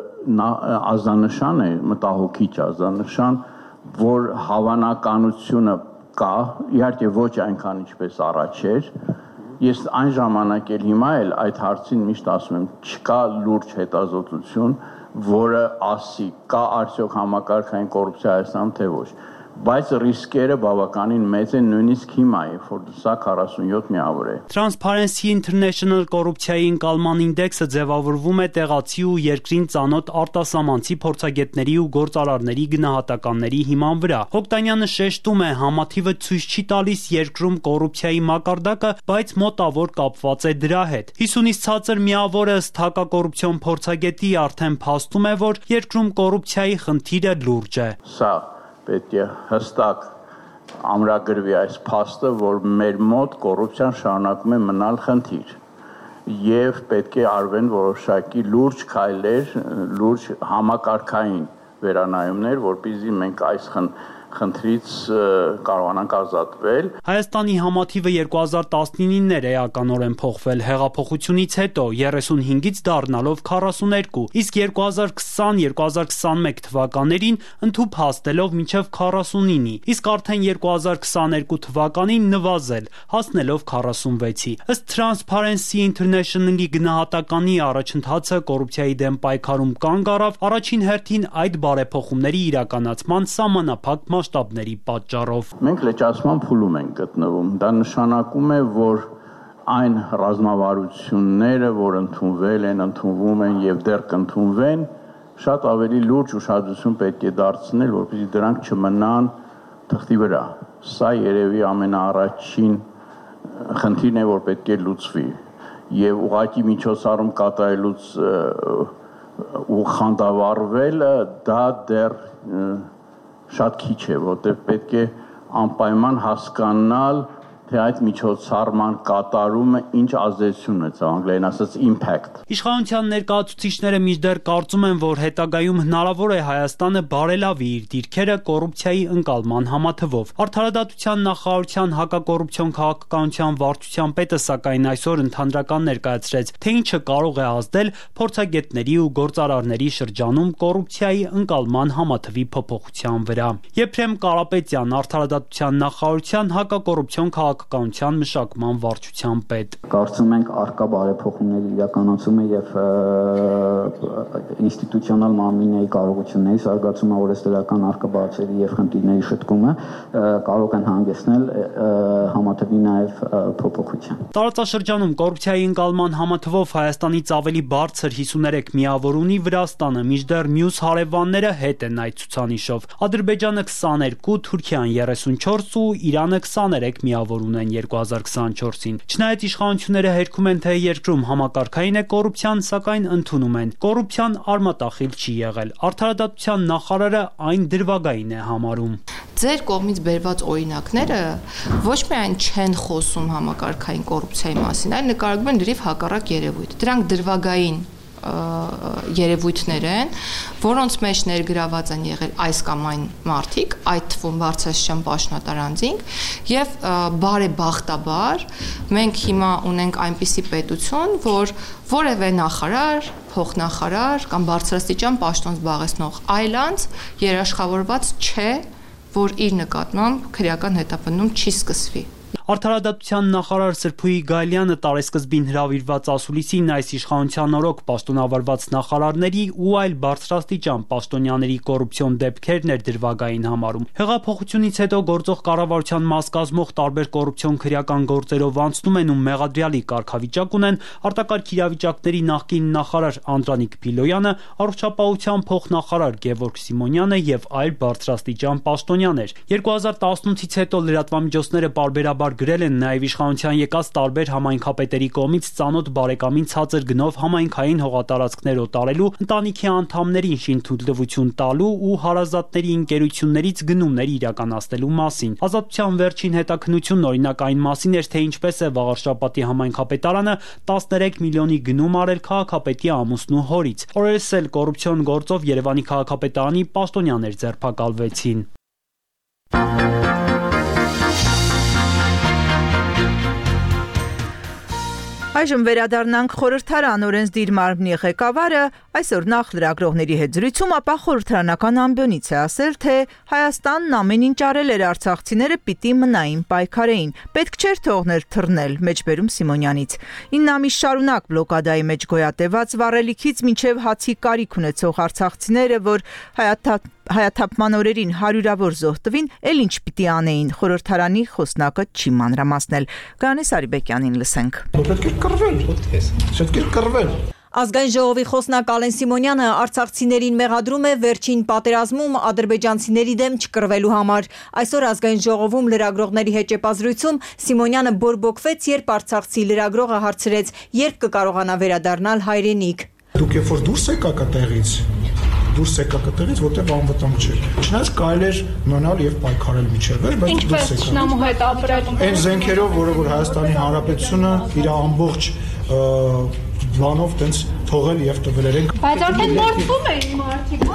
ազդանշան է, մտահոգիչ ազդանշան, որ հավանականությունը կա, իհարկե ոչ այնքան ինչպես առաջ էր, ես այն ժամանակ էլ հիմա էլ այդ հարցին միշտ ասում եմ, չկա լուրջ հետազոտություն, որը ասի, կա արդյոք համակարգային կոռուպցիա Հայաստանում, թե ոչ։ Բայց ռիսկերը բավականին մեծ են նույնիսկ հիմա, որ սա քառասունյոթ միավոր է։ Transparency International կոռուպցիայի ընկալման ինդեքսը ձևավորվում է տեղացի ու երկրին ծանոթ արտասահմանցի փորձագետների ու գործարարների գնահատականների հիման վրա։ Հոկտանյանը շեշտում է, համաթիվը ցույց չի տալիս երկրում կոռուպցիայի մակարդակը, բայց մոտավոր կապված է դրա հետ։ հիսունից ցածր միավորը ըստ հակակոռուպցիոն փորձագետի արդեն փաստում է, որ երկրում կոռուպցիայի խնդիրը լուրջ է։ Սա պետք է հստակ ամրագրվի այս փաստը, որ մեր մոտ կոռուպցիան շարունակում է մնալ խնդիր եւ պետք է արվեն որոշակի լուրջ քայլեր, լուրջ համակարգային վերանայումներ, որպեսզի մենք այս խնդրից կարողանանք ազատվել։ Հայաստանի համաթիվը երկու հազար տասնինին էր էականորեն փոխվել, հեղափոխությունից հետո երեսունհինգից դառնալով քառասուներկու, իսկ երկու հազար քսան երկու հազար քսանմեկ թվականներին ընդհուպ հասնելով մինչև քառասունինի, իսկ արդեն երկու հազար քսաներկու թվականին նվազել, հասնելով քառասունվեցի։ Ըստ Transparency International-ի գնահատականի առաջընթացը կոռուպցիայի դեմ պայքարում կանգ առավ առաջին հերթին այդ բարեփոխումների իրականացման սահմանափակ մասշտաբների պատճառով։ Մենք լճացման փուլում ենք գտնվում։ Դա նշանակում է, որ այն ռազմավարությունները, որ ընդունվել են, ընդունվում են եւ դեռ կընդունվեն, շատ ավելի լուրջ ուշադրություն պետք է դարձնել, որպեսզի դրանք չմնան թղթի վրա։ Սա երևի ամենաառաջին խնդիրն է, որ պետք է լուծվի եւ ուղղակի միջոցառում կատարելուց ու խանդավառվելը դա դեռ շատ քիչ է, որտեղ պետք է անպայման հասկանալ, թե այդ միջոցառման կատարումը ինչ ազդեցություն ունեցավ, անգլերեն ասած impact։ Իշխանության ներկայացուցիչները մինչդեռ կարծում են, որ հետագայում հնարավոր է Հայաստանը բարելավի իր դիրքերը կոռուպցիայի ընկալման համաթվով։ Արդարադատության նախարարության հակակոռուպցիոն քաղաքականության վարչության պետը սակայն այսօր ընդհանրական ներկայացրեց, թե ինչը կարող է ազդել փորձագետների ու գործարարների շրջանում կոռուպցիայի ընկալման համաթվի փոփոխության վրա։ Եփրեմ Կարապետյան, արդարադատության նախարարության հակակոռուպցիոն քաղաքականության մշակման վարչության պետ։ Կարծում ենք արկա բարեփոխումների իրականացումը եւ ինստիտուցիոնալ մարմինների կարողությունների զարգացումը, օրենսդրական արկաբացերի եւ խնդիրների շտկումը կարող են հանգեցնել համաթվի նաեւ փոփոխության։ Տարածաշրջանում կոռուպցիայի ընկալման համաթվով Հայաստանից ավելի բարձր հիսուներեք միավոր ունի Վրաստանը, մինչդեռ մյուս հարևանները հետ են այդ ցուցանիշով։ Ադրբեջանը քսաներկու, Թուրքիան երեսունչորս ու Իրանը քսաներեք միավոր ունեն երկու հազար քսանչորսին։ Չնայած իշխանությունները հերքում են, թե երկրում համակարգային է կոռուպցիան, սակայն ընդունում են։ Կոռուպցիան արմատախիլ չի եղել։ Արդարադատության նախարարը այն դրվագային է համարում։ Ձեր կողմից բերված օրինակները ոչ միայն չեն խոսում համակարգային կոռուպցիայի մասին, այլ նկարագրում են լրիվ հակառակ երևույթ։ Դրանք դրվագային երևույթներ են, որոնց մեջ ներգրաված են եղել այս կամ այն մարդիկ, այդ թվում բարձրաստիճան պաշտոնատար անձինք, եւ բարեբախտաբար մենք հիմա ունենք այնպիսի պետություն, որ որևէ նախարար, փոխնախարար կամ բարձրաստիճան պաշտոն զբաղեցնող այլ անձ երաշխավորված չէ, որ իր նկատմամբ քրեական հետապնդում չի սկսվի։ Արդարադատության նախարար Սրփուհի Գայլյանը տարեսկզբին հրավիրված ասուլիսին այս իշխանության օրոք պաշտոնավարված նախարարների ու այլ բարձրաստիճան պաշտոնյաների կոռուպցիոն դեպքերն էր դրվագային համարում։ Հեղափոխությունից հետո գործող կառավարության մաս կազմող տարբեր կոռուպցիոն քրեական գործերով անցնում են ու մեղադրյալի կարգավիճակ ունեն արտակարգ իրավիճակների նախկին նախարար Անդրանիկ Փիլոյանը, առողջապահության փոխնախարար Գևորգ Սիմոնյանը եւ այլ բարձրաստիճան պաշտոնյաներ։ երկու հազար տասնութից հետո լրատվամիջոցները պարբերաբար գրել են նաև իշխանության եկած տարբեր համայնքապետերի կողմից ծանոթ բարեկամին ցածր գնով համայնքային հողատարածքներ օտարելու, ընտանիքի անդամներին շինթույլտվություն տալու ու հարազատների ընկերություններից գնումներ իրականացնելու մասին։ Ազատության վերջին հետաքննությունն օրինակ այն մասին էր, թե ինչպես է Վաղարշապատի համայնքապետարանը տասներեք միլիոնի գնում արել քաղաքապետի ամուսնու հորից։ Օրերս էլ կոռուպցիոն գործով Երևանի քաղաքապետարանի պաշտոնյաներ ձերբակալվեցին։ Այժմ վերադառնանք խորհրդարան օրենսդիր մարմնի ղեկավարը այսօր նախ լրագրողների հետ զրույցում, ապա խորհրդարանական ամբիոնից է ասել, թե Հայաստանն ամեն ինչ արել էր արցախցիները պիտի մնային պայքարեին, պետք չէր թողնել թռնել, մեջբերում Սիմոնյանից։ ինը ամիս շարունակ բլոկադայի մեջ գոյատևած վառելիքից մինչև հացի կարիք ունեցող արցախցիները, որ հայաթափ հայաթափման օրերին հարյուրավոր զոհ տվին, էլ ինչ պիտի անեին, խորհրդարանի խոսնակը չի մանրամասնել։ Գանես Արիբեկյանին լսենք։ Պետք է կռվել, պետք է կռվել։ Ազգային ժողովի խոսնակ Ալեն Սիմոնյանը արցախցիներին մեղադրում է վերջին պատերազմում ադրբեջանցիների դեմ չկռվելու համար։ Այսօր ազգային ժողովում լրագրողների հետ ճեպազրույցում Սիմոնյանը բորբոքվեց, երբ արցախցի լրագրողը հարցրեց, երբ կկարողանա վերադառնալ հայրենիք։ Դուք երբ որ դուրս եկաք այդտեղից, դուրս եկաք այդտեղից, որտեղ անվտանգ չէր։ Չնայած կարելի էր մնալ եւ պայքարել միջև, բայց դուրս եկաք։ Ինչպես հետ ապրել։ Այն զենքերով, որը որ Հայաստանի Հանրապետությունը իր ամբողջ բանով տենց թողել եւ տվել ենք։ Բայց արդեն մորթվում էին մարդիկ,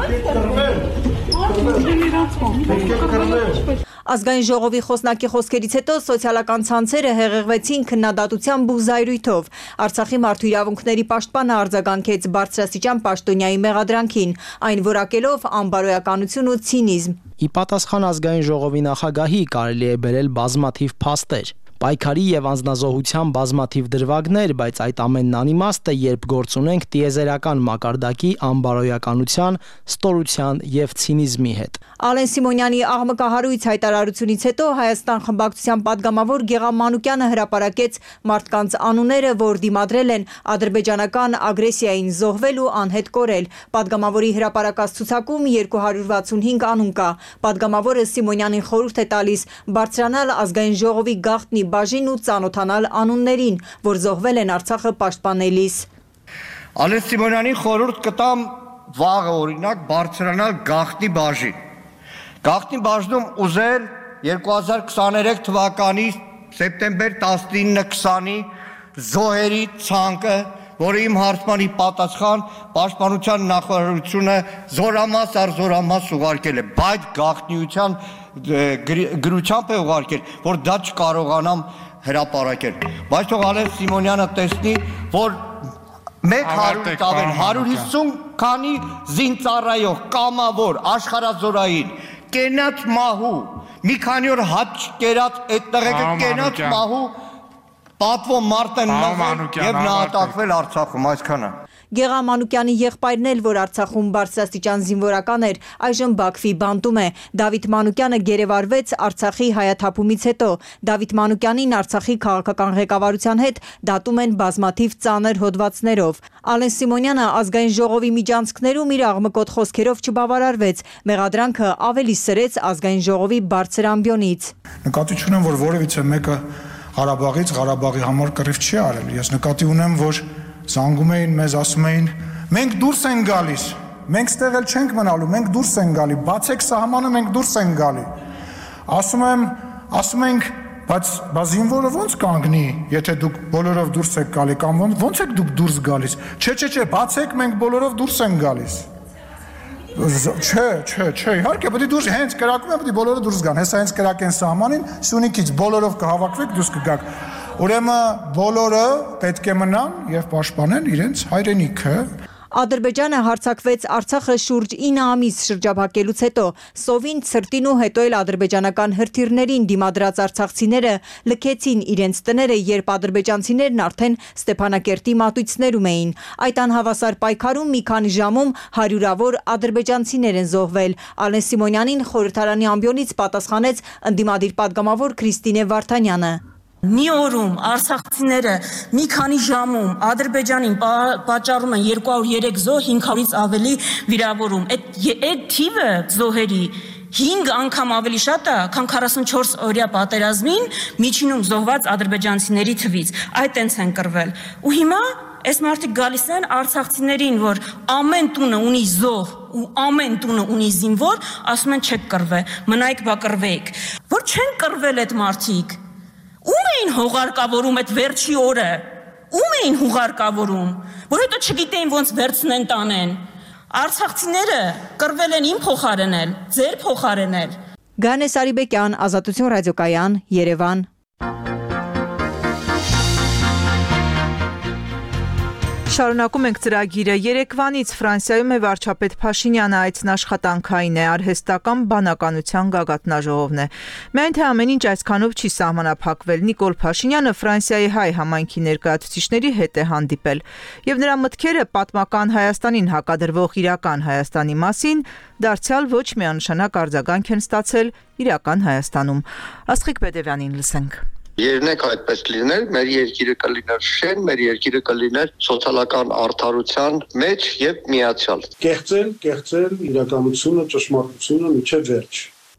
ո՞նց է։ Ազգային ժողովի խոսնակի խոսքերից հետո սոցիալական ցանցերը հեղեղվեցին քննադատությամբ ու զայրույթով։ Արցախի մարդու իրավունքների պաշտպանը արձագանքեց բարձրաստիճան պաշտոնյայի մեղադրանքին, այն որակելով անբարոյականություն ու ցինիզմ։ Ի պատասխան ազգային ժողովի նախագահի կարելի է բերել բազմաթիվ փաստեր, պայքարի եւ անձնազոհության բազմաթիվ դրվագներ, բայց այդ ամենն անիմաստ է, երբ գործ ունենք տիեզերական մակարդակի անբարոյականության, ստորության եւ ցինիզմի հետ։ Ալեն Սիմոնյանի աղմկահարույց հայտարարությունից հետո Հայաստան խմբակցության падգամավոր Գեղամ Մանուկյանը հրապարակեց մարդկանց անունները, որ դիմադրել են ադրբեջանական ագրեսիային զոհվել ու անհետ կորել։ Падգամավորի հրապարակած ցուցակում երկու հարյուր վաթսունհինգ անուն կա։ Падգամավորը Սիմոնյանին խորհուրդ է տալիս բարձրանալ ազգային ժողովի գաղտնի բաժին ու ծանոթանալ անուններին, որ զոհվել են Արցախը պաշտպանելիս։ Ալեն Սիմոնյանին խորհուրդ կտամ վաղը օրինակ բարձրանալ գաղտնի բաժին։ Գաղտնի բաժնում ուզել երկու հազար քսաներեք թվականի սեպտեմբեր տասնինը քսանի զոհերի ցանկը, որը իմ հարցմանի պատասխան պաշտպանության նախարարությունը զորամաս առ զորամաս ուղարկել է, բայց գաղտնիության գրությամբ է ուղարկել, որ դա չկարողանամ հրապարակել։ Բայց թող Ալեն Սիմոնյանը տեսնի, որ մեկ հարյուրից ավել հարյուր հիսուն քանի զինծառայող, կամավոր, աշխարհազորային, կենաց մահու, մի քանի օր հաճ կերած այդ տղեկը կենաց մահու պատվո մարդ են մղել եւ նահատակվել Արցախում, այսքանը։ Գեղամ Մանուկյանի եղբայրն էլ, որ Արցախում բարձրաստիճան զինվորական էր, այժմ Բաքվի բանտում է։ Դավիթ Մանուկյանը գերեվարվեց Արցախի հայաթափումից հետո։ Դավիթ Մանուկյանին Արցախի քաղաքական ղեկավարության հետ դատում են բազմաթիվ ծանր հոդվածներով։ Ալեն Սիմոնյանը ազգային ժողովի միջանցքներում իր աղմկոտ խոսքերով չբավարարվեց, մեղադրանքը ավելի սրեց ազգային ժողովի բարձր ամբիոնից։ Նկատի ունեմ, որ որևիցե մեկը Ղարաբաղից Ղարաբաղի համար կռիվ չի արել։ Ես նկատի ունեմ, որ զանգում էին մեզ, ասում էին, մենք դուրս ենք գալիս, մենք ստեղ էլ չենք մնալու, մենք դուրս ենք գալի, բացեք սահմանը, մենք դուրս ենք գալի։ Ասում եմ, ասում ենք, բայց բա զինվորը ո՞նց կանգնի, եթե դուք բոլորով դուրս եք գալի, կամ ո՞նց եք դուք դուրս գալիս։ Չէ, չէ, չէ, բացեք, մենք բոլորով դուրս ենք գալիս։ Չէ, չէ, չէ, իհարկե պետք է դուրս հենց կրակում է, պետք է բոլորը դուրս գան։ Հեսա հենց կրակեն սահմանին, Սյունիքից բոլորով կհավաքվեք, դուրս կգաք։ Ուրեմն բոլորը պետք է մնան եւ պաշտպանեն իրենց հայրենիքը։ Ադրբեջանը հարձակվեց Արցախը շուրջ ինը ամիս շրջափակելուց հետո, սովին, ցրտին ու հետո էլ ադրբեջանական հրթիռներին դիմադրած արցախցիները լքեցին իրենց տները, երբ ադրբեջանցիներն արդեն Ստեփանակերտի մատույցներում էին։ Այդ անհավասար պայքարում մի քանի ժամում հարյուրավոր ադրբեջանցիներ են զոհվել։ Ալեն Սիմոնյանին խորհրդարանի ամբիոնից պատասխանեց ընդդիմադիր падգամավոր Քրիստինե Վարդանյանը։ Մի օրում արցախցիները մի քանի ժամում Ադրբեջանին պատճառում են երկու հարյուր երեք զոհ, հինգ հարյուրից ավելի վիրավորում։ Այդ թիվը զոհերի հինգ անգամ ավելի շատ է, քան քառասունչորս օրյա պատերազմին միջինում զոհված ադրբեջանցիների թվից։ Այդ տենց են կռվել։ Ու հիմա այս մարդիկ գալիս են արցախցիներին, որ ամեն տունը ունի զոհ ու ամեն տունը ունի զինվոր, ասում են չեք կռվել, մնայք բա կռվեք։ Որ չեն կռվել այդ մարդիկ։ Ում էին հողարկավորում այդ վերջի օրը։ Ում էին հողարկավորում, որ հետո չգիտեին ոնց վերցնեն տանեն։ Արցախցիները կռվել են իմ փոխարեն էլ, ձեր փոխարեն էլ։ Գանե Սարիբեկյան, Ազատություն ռադիոկայան, Երևան։ Շարունակում ենք ծրագիրը։ Երեկվանից Ֆրանսիայում է վարչապետ Փաշինյանը, այցն աշխատանքային է, արհեստական բանականության գագաթնաժողովն է։ Միայն թե ամեն ինչ այսքանով չի սահմանափակվել։ Նիկոլ Փաշինյանը Ֆրանսիայի հայ համայնքի ներկայացուցիչների հետ է հանդիպել, եւ նրա մտքերը պատմական Հայաստանին հակադրվող իրական Հայաստանի մասին դարձյալ ոչ միանշանակ արձագանք են ստացել իրական Հայաստանում։ Աստղիկ Բեդևյանին լսենք։ Երնեք այդպես լիներ, մեր երկիրը կլիներ շեն, մեր երկիրը կլիներ սոցիալական արդարության մեջ եւ միացյալ։ Կեղծել, կեղծել իրականությունը, ճշմարտությունը միջև վերջ։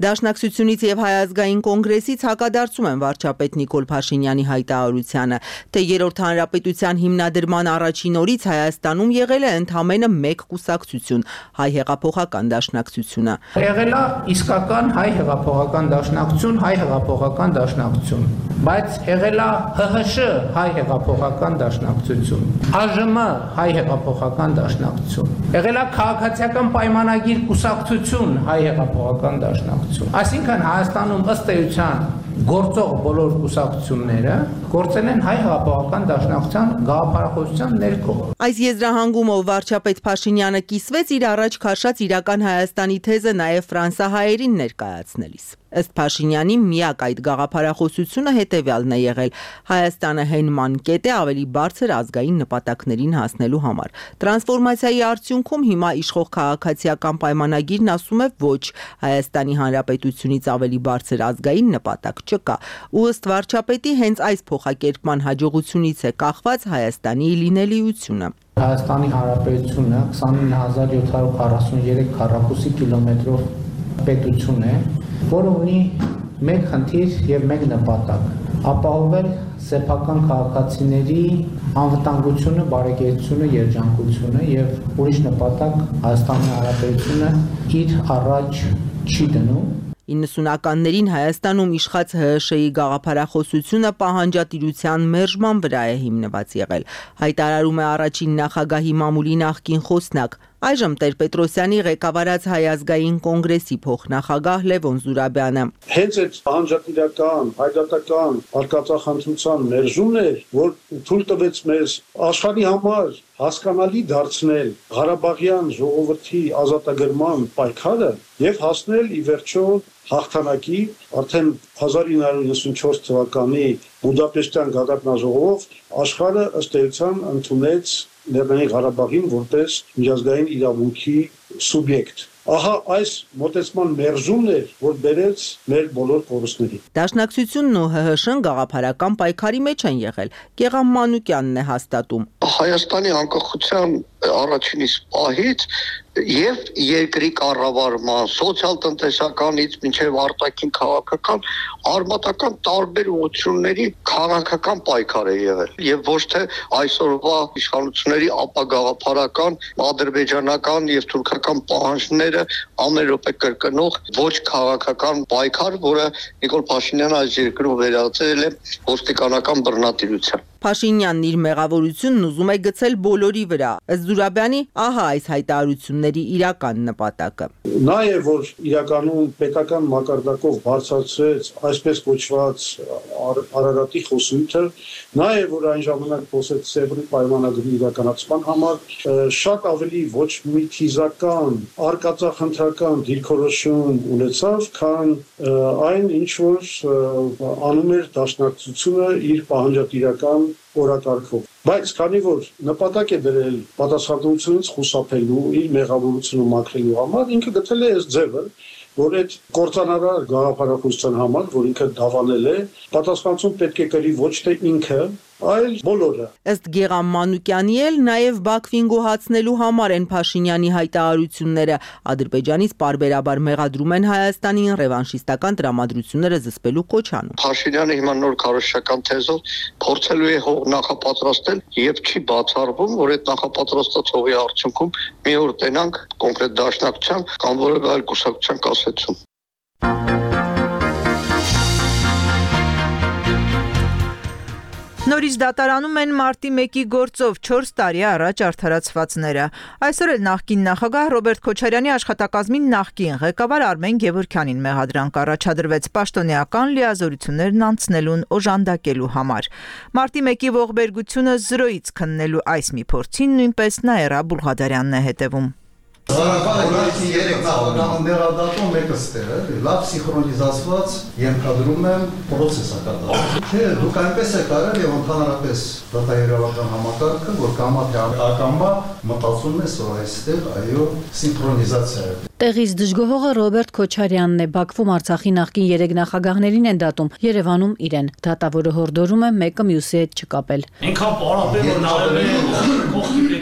Դաշնակցությունից եւ Հայ ազգային կոնգրեսից հակադարձում են վարչապետ Նիկոլ Փաշինյանի հայտարարությանը, թե երրորդ հանրապետության հիմնադրման առաջին օրից Հայաստանում եղել է ընդամենը մեկ կուսակցություն՝ Հայ հեղափոխական դաշնակցությունը։ Եղել է իսկական Հայ հեղափոխական դաշնակցություն, Հայ հեղափոխական դաշնակցություն, բայց եղել է Հ Հ Շ Հայ հեղափոխական դաշնակցություն, Ա Ժ M Հայ հեղափոխական դաշնակցություն, եղել է քաղաքացիական պայմանագիր կուսակցություն Հայ հեղափոխական դաշնակցություն։ Այսինքն Հայաստանում ըստ էության գործող բոլոր կուսակցությունները գործել են Հայ հեղափոխական դաշնակցության գաղափարախոսության ներքո։ Այս եզրահանգումով վարչապետ Փաշինյանը կիսվեց իր առաջ քաշած իրական Հայաստանի թեզը նաև ֆրանսահայերին ներկայացնելիս։ Ըստ Փաշինյանի միակ այդ գաղափարախոսությունը հետևյալն է եղել. Հայաստանը հենման կետ է ավելի բարձր ազգային նպատակներին հասնելու համար։ Տրանսֆորմացիայի արդյունքում հիմա իշխող քաղաքացիական պայմանագիրն ասում է ոչ, Հայաստանի Հանրապետությունից ավելի բարձր ազգային նպատակ չկա, ու ըստ վարչապետի հենց այս փոխակերպման հաջողությունից է կախված Հայաստանի լինելիությունը։ Հայաստանի Հանրապետությունը քսանինը հազար յոթ հարյուր քառասուններեք քառակուսի կիլոմետրով պետություն է, որը ունի մեկ խնդիր եւ մեկ նպատակ՝ ապահովել սեփական քաղաքացիների անվտանգությունը, բարեկեցությունը, երջանկությունը եւ ուրիշ նպատակ Հայաստանի Հանրապետությունը իր առաջ չի դնում։ իննսունականներին Հայաստանում իշխած Հ Հ Շ-ի գաղափարախոսությունը պահանջատիրության մերժման վրա է հիմնված եղել, հայտարարում է առաջին նախագահի մամուլի նախկին խոսնակ, այժմ Տեր-Պետրոսյանի ղեկավարած Հայ ազգային կոնգրեսի փոխնախագահ Լևոն Զուրաբյանը։ Հենց այդ պահանջատիրական, հայդատական արկածախնդրության մերժումն էր, որ թույլ տվեց մեզ աշխարհի համար հասկանալի դարձնել Ղարաբաղյան ժողովրդի ազատագրման պայքարը եւ հասնել ի վերջո հաղթանակի արդեն հազար ինը հարյուր նվաթ թվականի Բուդապեշտյան գագաթնաժողովով աշխարհը ըստ էության ընդունեց Լեռնային Ղարաբաղին որպես միջազգային իրավունքի սուբյեկտ։ Ահա այս մոտեցման մերժումն էր, որ բերեց մեր բոլոր կորուստների։ Դաշնակցությունն ու Հ Հ Շ-ն գաղափարական պայքարի մեջ են եղել։ Գեգամ Մանուկյանն է հաստատում։ Հայաստանի անկախության առաջին իսկ պահից եւ երկրի կառավարման, սոցիալ-տնտեսականից մինչեւ արտաքին քաղաքական արմատական տարբեր ուղղությունների քաղաքական պայքար է եղել եւ ոչ թե այսօրվա իշխանությունների ապագաղափարական, ադրբեջանական եւ թուրքական պահանջները ամենրոպե կրկնող ոչ քաղաքական պայքար, որը Նիկոլ Փաշինյանը այս երկրում վերածել է ոստիկանական բռնատիրության։ Փաշինյանն իր մեղավորությունն ուզում է գցել բոլորի վրա։ Ըստ Զուրաբյանի, ահա այս հայտարարությունների իրական նպատակը։ Նա է, որ իրականում պետական մակարդակով բարձրացրեց այսպես կոչված Արարատի խոսույթը, նա է, որ այն ժամանակ խոսեց Սևրի պայմանագրի իրականացման համար, շատ ավելի ոչ մի թիզական, արկածախնդրական դիրքորոշում ունեցավ, քան այն, ինչ որ անում էր դաշնակցությունը իր պահանջատիրական օրակարգով։ Բայց քանի որ նպատակ է դրել պատասխանատվությունից խուսափելու, իր մեղավորությունը մաքրելու համար, ինքը գտել է այս ձևը, որ այդ կործանարար գաղափարախոսության համար, որ ինքը դավանել է, պատասխանատվություն պետք է կրի ոչ թե ինքը, այլ բոլորը։ Ըստ Գեգամ Մանուկյանի էլ նաև Բաքվին գոհացնելու համար են Փաշինյանի հայտարարությունները, Ադրբեջանից պարբերաբար մեղադրում են Հայաստանին ռևանշիստական տրամադրությունները զսպելու կոչ անում։ Փաշինյանը հիմա նոր քարոզչական թեզով փորձելու է հող նախապատրաստել եւ չի բացառվում, որ այդ նախապատրաստած հողի արդյունքում մի օր տենանք կոնկրետ դաշնակցության կամ որևէ այլ կուսակցության կասեցում։ Նորից դատարանում են մարտի մեկի գործով չորս տարի առաջ արդարացվածները։ Այսօր էլ նախկին նախագահ Ռոբերտ Քոչարյանի աշխատակազմի նախկին ղեկավար Արմեն Գևորգյանին մեղադրանք առաջադրվեց պաշտոնեական լիազորություններն անցնելուն օժանդակելու համար։ Մարտի մեկի ողբերգությունը զրոյից քննելու այս մի փորձին նույնպես Նաիրա Բուլղադարյանն է հետևում։ Օրացի երեք նախագահ մեղադատում մեկը ստեղ է, լավ սինխրոնիզացված ենթադրում եմ պրոցես ակադա։ Չէ, դուք այնպես եք արել եւ ընդհանրապես դատաերավական համակարգը, որ կամա թե ակամա մտածում ես, որ այստեղ այո սինխրոնիզացիա է։ Տեղից դժգոհողը Ռոբերտ Քոչարյանն է, Բաքվում Արցախի նախկին երեք նախագահներին են դատում, Երևանում իրեն։ Դատավորը հորդորում է մեկը մյուսի հետ չկապել։ Այնքան պարապել որ նայել են կողքի պետությունները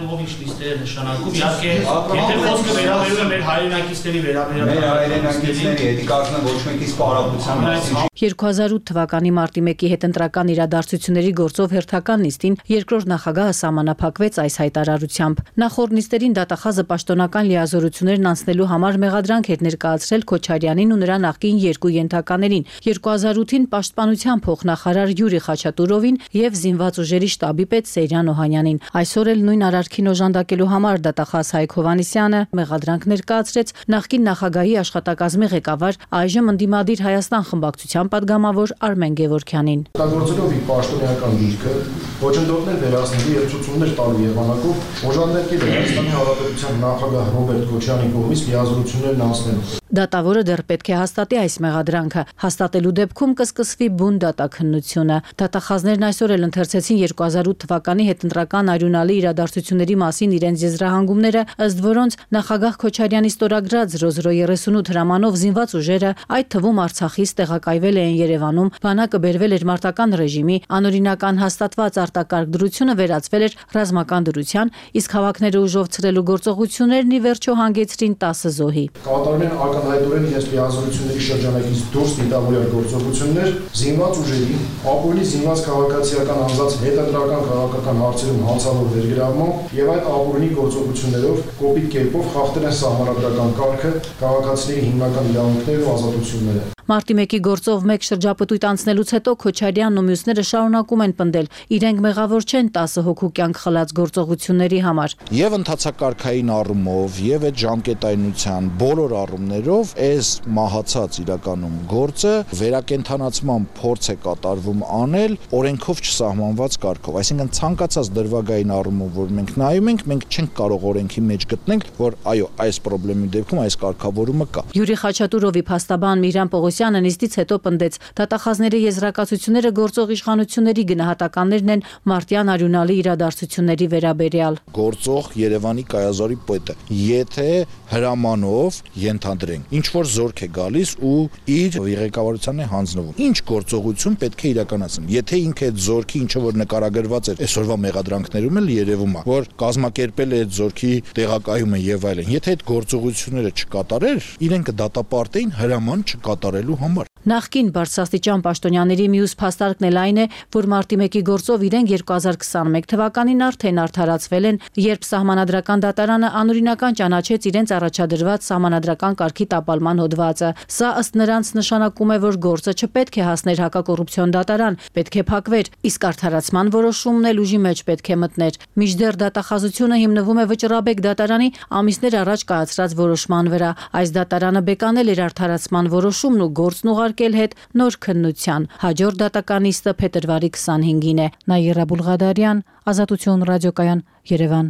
ուղղով ինչ լիստեր է նշանակում։ Իհարկե, եթե խոսքը վերաբերում է մեր հայրենակիցների վերաբերյալ մեր հայրենակիցների հետ կարծում եմ ոչ մեկից պարապության մասին երկու հազար ութ թվականի մարտի մեկի հետ ընտրական իրադարձությունների գործով հերթական նիստին երկրորդ նախագահը սահմանափակվեց այս հայտարարությամբ։ Նախորդ նիստերին դատախազը պաշտոնական լիազորություններն անցնելու համար մեղադրանք էր ներկայացրել Քոչարյանին ու նրա նախկին երկու ենթականերին՝ երկու հազար ութին պաշտպանության փոխնախարար Յուրի Խաչատուրովին եւ զինված ուժերի շտաբի պետ Սեյրան Օհանյանին։ Այսօր էլ նույն արարքին օժանդակելու համար դատախազ Հայկ Հովհաննիսյանը մեղադրանք ներկայացրեց նախկին նախագահի աշխատակազմի ղեկավար այժմ ընդդիմադիր Հայաստան խմբակցության պատգամավոր Արմեն Գևորգյանին։ Գործելով իր պաշտոնեական դիրքը, ոչնդոտներ վերացնելու եւ ցուցումներ տալու եղանակով օժանդակել է Հայաստանի Հանրապետության նախագահ Ռոբերտ Քոչարյանի կողմից լիազորություններն անցնելու։ Դատավորը դեռ պետք է հաստատի այս մեղադրանքը։ Հաստատելու դեպքում կսկսվի բուն դատաքննությունը։ Դատախազներն այսօր էլ ընթերցեցին երկու հազար ութ թվականի հետընտրական արյունալի իրադարձությունների մասին իրենց եզրահանգումները, ըստ որոնց նախագահ Քոչարյանի ստորագրած Ռոզրո երեսունութ հրամանով զինված ուժերը, այդ թվում Արցախից տեղակայվել էին Երևանում, բանակը բերվել էր մարտական ռեժիմի, անօրինական հաստատված արտակարգ դրությունը վերածվել էր ռազմական դրության, իսկ հավաքները ուժով ցրելու գործողություններն ի վերջո հանգեցրին տասը զոհի։ Կատարումեն ակնհայտորեն իրենց լիազորությունների շրջանակից դուրս դիտավորյալ գործողություններ զինված ուժերի, ապօրինի զինված քաղաքացիական անձանց հետընտրական քաղաքական հարցերում հանցավոր վերգրավմամբ եւ այդ ապօրինի գործողություններով կոպիտ կերպով խախտել են սահմանադրական կարգը, քաղաքացիների հիմնական իրավունքներն ու ազատությունները։ Մարտի մեկի գործով մեկ շրջապտույտ անցնելուց հետո Քոչարյանն ու մյուսները շարունակում են պնդել, իրենք մեղավոր չեն տասը հոգու կյանք խլած գործողությունների համար։ Եվ ընթացակարգային առումով, եւ այդ ժամկետայնության բոլոր առումներով այս մահացած իրականում գործը վերակենդանացման փորձ է կատարվում անել օրենքով չսահմանված կարգով, այսինքն ցանկացած դրվագային առումով, որ մենք նայում ենք, մենք չենք կարող օրենքի մեջ գտնենք, որ այո, այս խնդրի դեպքում այս կարգավորումը կա։ Յուրի Խաչատուրովի փաստաբան Միրան Պողոսյանը նիստից հետո պնդեց, դատախազների եզրակացությունները գործող իշխանությունների գնահատականներն են մարտյան արյունալի իրադարձությունների վերաբերյալ։ Գործող Երևանի կայազորի պետը, եթե հրամանով ենթադրենք, ինչ որ զորք է գալիս ու իր ղեկավարությանն է հանձնվում, ինչ գործողություն պետք է իրականացնել։ Եթե ինքը այդ զորքի ինչը որ նկարագրված էր այսօրվա մեղադրանքներում էլ երևում է, որ կազմակերպել է այդ զորքի տեղակայումը եւ այլն, եթե այդ գործողությունները չկատարեր, իրենք կդատապարտեին հրաման չկատարելու համար։ Նախկին բարձրաստիճան պաշտոնյաների մյուս փաստարկն էլ այն է, որ մարտի մեկի գործով իրենք երկու հազար քսաներկու թվականին արդեն արդարացվել են, երբ Սահմանադրական դատարանը անօրինական ճանաչեց իրենց առաջադրված Սահմանադրական կարգի տապալման հոդվածը։ Սա ըստ նրանց նշանակում է, որ գործը չպետք է հասներ հակակոռուպցիոն դատարան, պետք է փակվեր, իսկ արդարացման որոշումն էլ ուժի մեջ պետք է մտներ։ Մինչդեռ դատախազությունը հիմնվում է Վճռաբեկ դատարանի ամիսներ առաջ կայացրած որոշման վրա։ Այս դատարանը բեկանել էր արդարացման որոշումն ու գործն ուղարկել հետ նոր քննության։ Հաջորդ դատական նիստը փետրվարի քսանհինգին է։ Նաիրա Բուլղադարյան, Ազատություն ռադիոկայան, Երևան։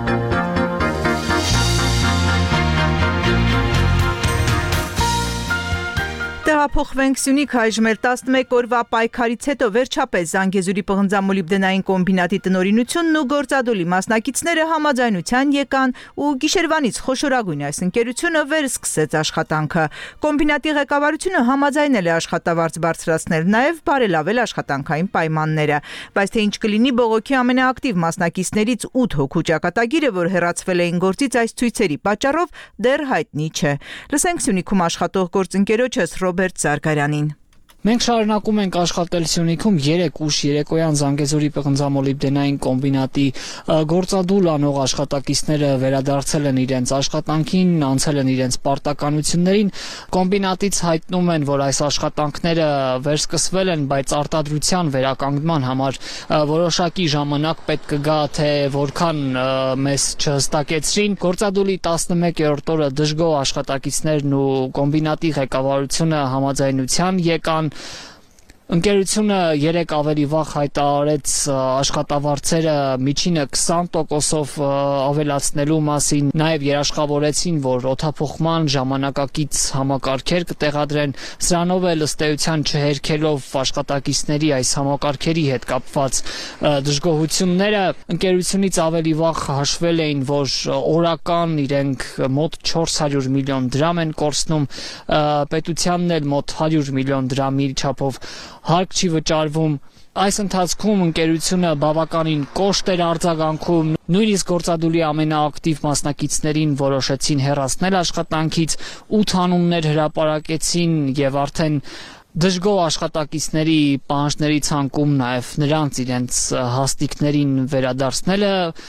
Տեղափոխվենք Սյունիք, այժմ էլ տասնմեկ օրվա պայքարից հետո վերջապես Զանգեզուրի պղնձամոլիբդենային կոմբինատի տնօրինությունն ու գործադուլի մասնակիցները համաձայնության եկան ու գիշերվանից խոշորագույն այս ընկերությունը վերսկսեց աշխատանքը։ Կոմբինատի ղեկավարությունը համաձայնել է աշխատավարձ բարձրացնել, նաև բարելավել աշխատանքային պայմանները, բայց թե ինչ կլինի բողոքի ամենաակտիվ մասնակիցներից ութ հոգու ճակատագիրը, որ հեռացվել էին գործից այս ցույցերի պատճառով, դեռ հայտնի չէ։ Լսենք Սյունիքում աշխատող գործընկերոջս Ռոբերտ Զարգարյանին։ Մենք շարունակում ենք աշխատել Սյունիքում երեք ուշ երեկոյան Զանգեզուրի պղնձամոլիբդենային կոմբինատի գործադուլ անող աշխատակիցները վերադարձել են իրենց աշխատանքին, անցել են իրենց պարտականություններին։ Կոմբինատից հայտնում են, որ այս աշխատանքները վերսկսվել են, բայց արտադրության վերականգնման համար որոշակի ժամանակ պետք կգա, թե որքան մեզ չհստակեցրին։ Գործադուլի տասնմեկերորդ օրը դժգոհ աշխատակիցներն ու կոմբինատի ղեկավարությունը համաձայնության եկան։ Ընկերությունը երեք ավելի վաղ հայտարարեց աշխատավարձերը միջինը քսան տոկոսով ավելացնելու մասին, նաև երաշխավորեցին, որ օդափոխման ժամանակակից համակարգեր կտեղադրեն, սրանով էլ ըստ էության չհերքելով աշխատակիցների այս համակարգերի հետ կապված դժգոհությունները, ընկերությունից ավելի վաղ հաշվել էին, որ օրական իրենք մոտ չորս հարյուր միլիոն դրամ են կորցնում, պետությանն էլ մոտ հարյուր միլիոն դրամի չափով հարկ չի վճարվում, Այս ընթացքում ընկերությունը բավականին կոշտ էր արձագանքում, նույնիսկ գործադուլի ամենաակտիվ մասնակիցներին որոշեցին հեռացնել աշխատանքից, ութ անուններ հրապարակեցին եւ արդեն դժգոհ աշխատակիցների պահանջների ցանկում նաեւ նրանց իրենց հաստիկներին վերադարձնելը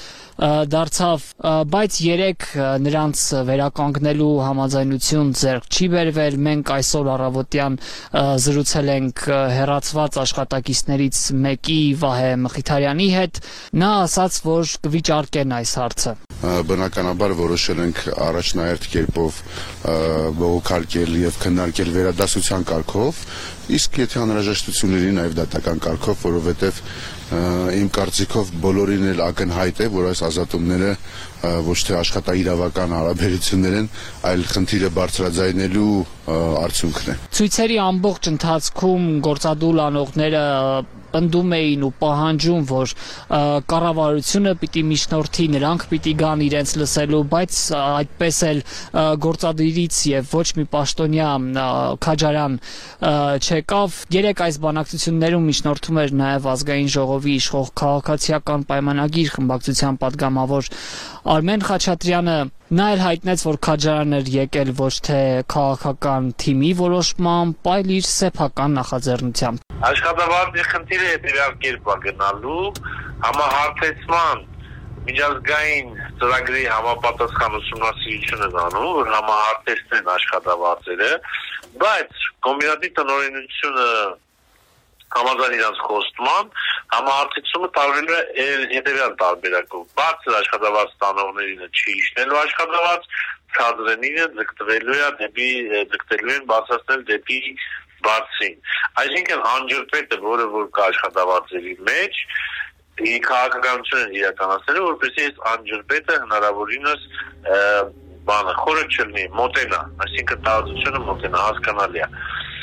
դարձավ, բայց երեք նրանց վերականգնելու համաձայնություն ձեռք չի բերվել։ Մենք այսօր առավոտյան զրուցել ենք հեռացված աշխատակիցներից մեկի Վահե Մխիթարյանի հետ, նա ասաց, որ կվիճարկեն այս հարցը։ Բնականաբար որոշել ենք առաջնահերթ կերպով բողոքարկել եւ քննարկել վերադասության կարգով, իսկ եթե անհրաժեշտությունների նաեւ դատական կարգով, որովհետեւ իմ կարծիքով բոլորին էլ ակնհայտ է, որ այս ազատումները ոչ թե աշխատաիրավական հարաբերություններ են, այլ խնդիրը բարձրաձայնելու արդյունքն է։ Ցույցերի ամբողջ ընթացքում գործադուլ անողները պնդում էին ու պահանջում, որ կառավարությունը պիտի միջնորդի, նրանք պիտի գան իրենց լսելու, բայց այդպես էլ գործադիրից եւ ոչ մի պաշտոնյա քաջարան չեկավ։ Երեք այս բանակցություններում միջնորդում էր նաեւ ազգային ժողովի իշխող քաղաքացիական պայմանագիր խմբակցության падգամավոր Արմեն Խաչատրյանը, նա էլ հայտնեց, որ քաջարան էր եկել ոչ թե քաղաքական թիմի որոշմամբ, այլ իր սեփական նախաձեռնությամբ։ Աշխատավարձի խնդիրը հետևյալ կերպ է գնալու, համահարթեցման միջազգային ծրագրի համապատասխան ուսումնասիրություն են անում, որ համահարթեցնեն աշխատավարձերը, բայց կոմբինատի տնօրինությունը համաձայն իրենց խոստման համահարթեցումը տարվելու է հետևյալ տարբերակով։ Բարձր աշխատավարձ ստանողներին չի իջնելու աշխատավարձ, ցածրենինը ձգտվելու է դեպի ձգտելու են բարձրացնել դեպի բարձրին։ Այսինքն անջրպետը, որը որ կա աշխատավարձերի մեջ, ի քաղաքականություն են իրականացնելու, որպեսզի այս անջրպետը հնարավորինս բանը խորը չլինի, մոտենա, այսինքն տարածությունը մոտենա, հասկանալի է։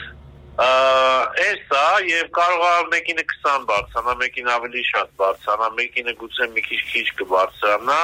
Էսա եւ կարող է մեկինը քսան բարձրանա, մեկին ավելի շատ բարձրանա, մեկինը գուցե մի քիչ քիչ կբարձրանա,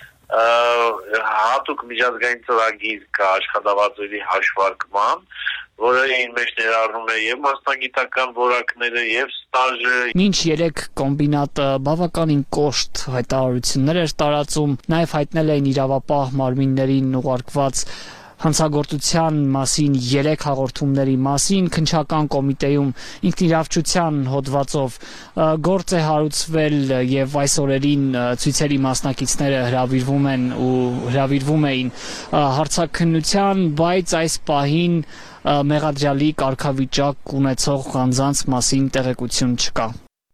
հատուկ միջազգային ծրագիր կա աշխատավարձերի հաշվարկման, որը իր մեջ ներառնում է եւ մասնագիտական որակները եւ ստաժը։ Մինչ երեք կոմբինատը բավականին կոշտ հայտարարություններ էր տարածում, նաեւ հայտնել էին իրավապահ մարմիններին ուղարկված հանցագործության մասին երեք հաղորդումների մասին քննչական կոմիտեում ինքնիրավչության հոդվածով գործ է հարուցվել եւ այս օրերին ցույցերի մասնակիցները հրավիրվում են ու հրավիրվում էին հարցաքննության, բայց այս պահին մեղադրյալի կարգավիճակ ունեցող անձանց մասին տեղեկություն չկա։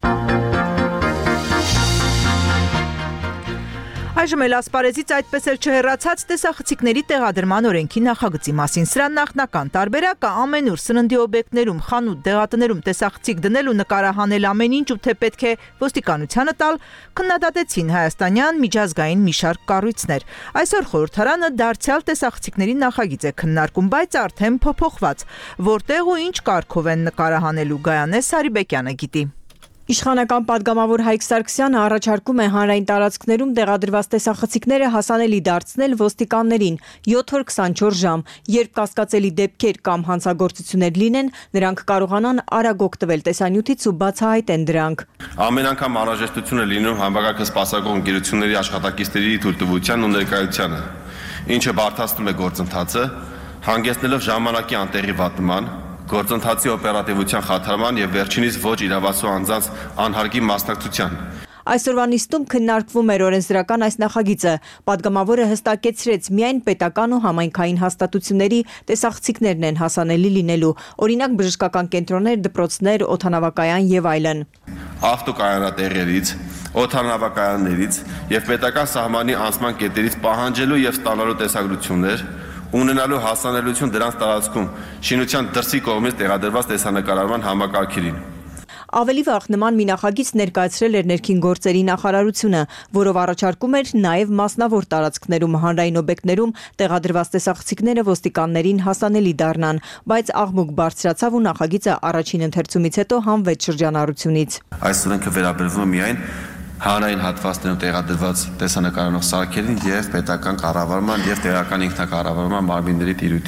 Այժմ էլ ասպարեզից այդպես էլ չհեռացած տեսախցիկների տեղադրման օրենքի նախագծի մասին։ Սրա նախնական տարբերակը ամենուր սննդի օբյեկտներում, խանութ, դեղատներում տեսախցիկ դնել ու նկարահանել ամեն ինչ ու թե պետք է ոստիկանությանը տալ, քննադատեցին հայաստանյան միջազգային մի շարք կառույցներ։ Այսօր խորհրդարանը դարձյալ տեսախցիկների նախագիծ է քննարկում, բայց արդեն փոփոխված, որտեղ ու ինչ կարգով են նկարահանելու Գայանե Սարիբեկյանը գիտի։ Իշխանական падգամավոր Հայկ Սարգսյանը առաջարկում է հանրային տարածքներում տեղադրված տեսախցիկները հասանելի դարձնել ոստիկաններին յոթ օր քսանչորս ժամ, երբ կասկածելի դեպքեր կամ հանցագործություններ լինեն, նրանք կարողանան արագ օգտվել տեսանյութից ու բացահայտեն դրանք։ Ամեն անգամ անհրաժեշտություն է լինում համակարգը սպասարկող ընկերությունների աշխատակիցների թույլտվության ու ներկայությանը, ինչը բարդացնում է գործընթացը, հանգեցնելով ժամանակի անտեղի վատման, գործընթացի օպերատիվության խաթարման եւ վերջինիս ոչ իրավասու անձանց անհարգի մասնակցության։ Այսօրվա նիստում քննարկվում էր օրենսդրական այս նախագիծը։ Падգամավորը հստակեցրեց, միայն պետական ու համայնքային հաստատությունների տեսախցիկներն են հասանելի լինելու, օրինակ բժշկական կենտրոններ, դպրոցներ, օդանավակայան եւ այլն։ Ավտոկայանատեղերից, օդանավակայաններից եւ պետական սահմանի անցման կետերից պահանջելու եւ ստանալու տեսագրություններ ունենալու հասանելիություն դրանց տարածքում շինության դրսի կողմից տեղադրված տեսանկարման համակարգերին։ Ավելի վաղ նման մի նախագիծ ներկայացրել էր ներքին գործերի նախարարությունը, որով առաջարկում էր նաև մասնավոր տարածքներում հանրային օբյեկտներում տեղադրված տեսախցիկները ոստիկաններին հասանելի դառնան, բայց աղմուկ բարձրացավ ու նախագիծը առաջին ընթերցումից հետո հանվեց շրջանառությունից։ Այս օրենքը վերաբերվում է միայն հանրային հատվածներում տեղադրված տեսանկարող սարքերին եւ պետական կառավարման եւ տեղական ինքնակառավարման մարմինների տիրույթի։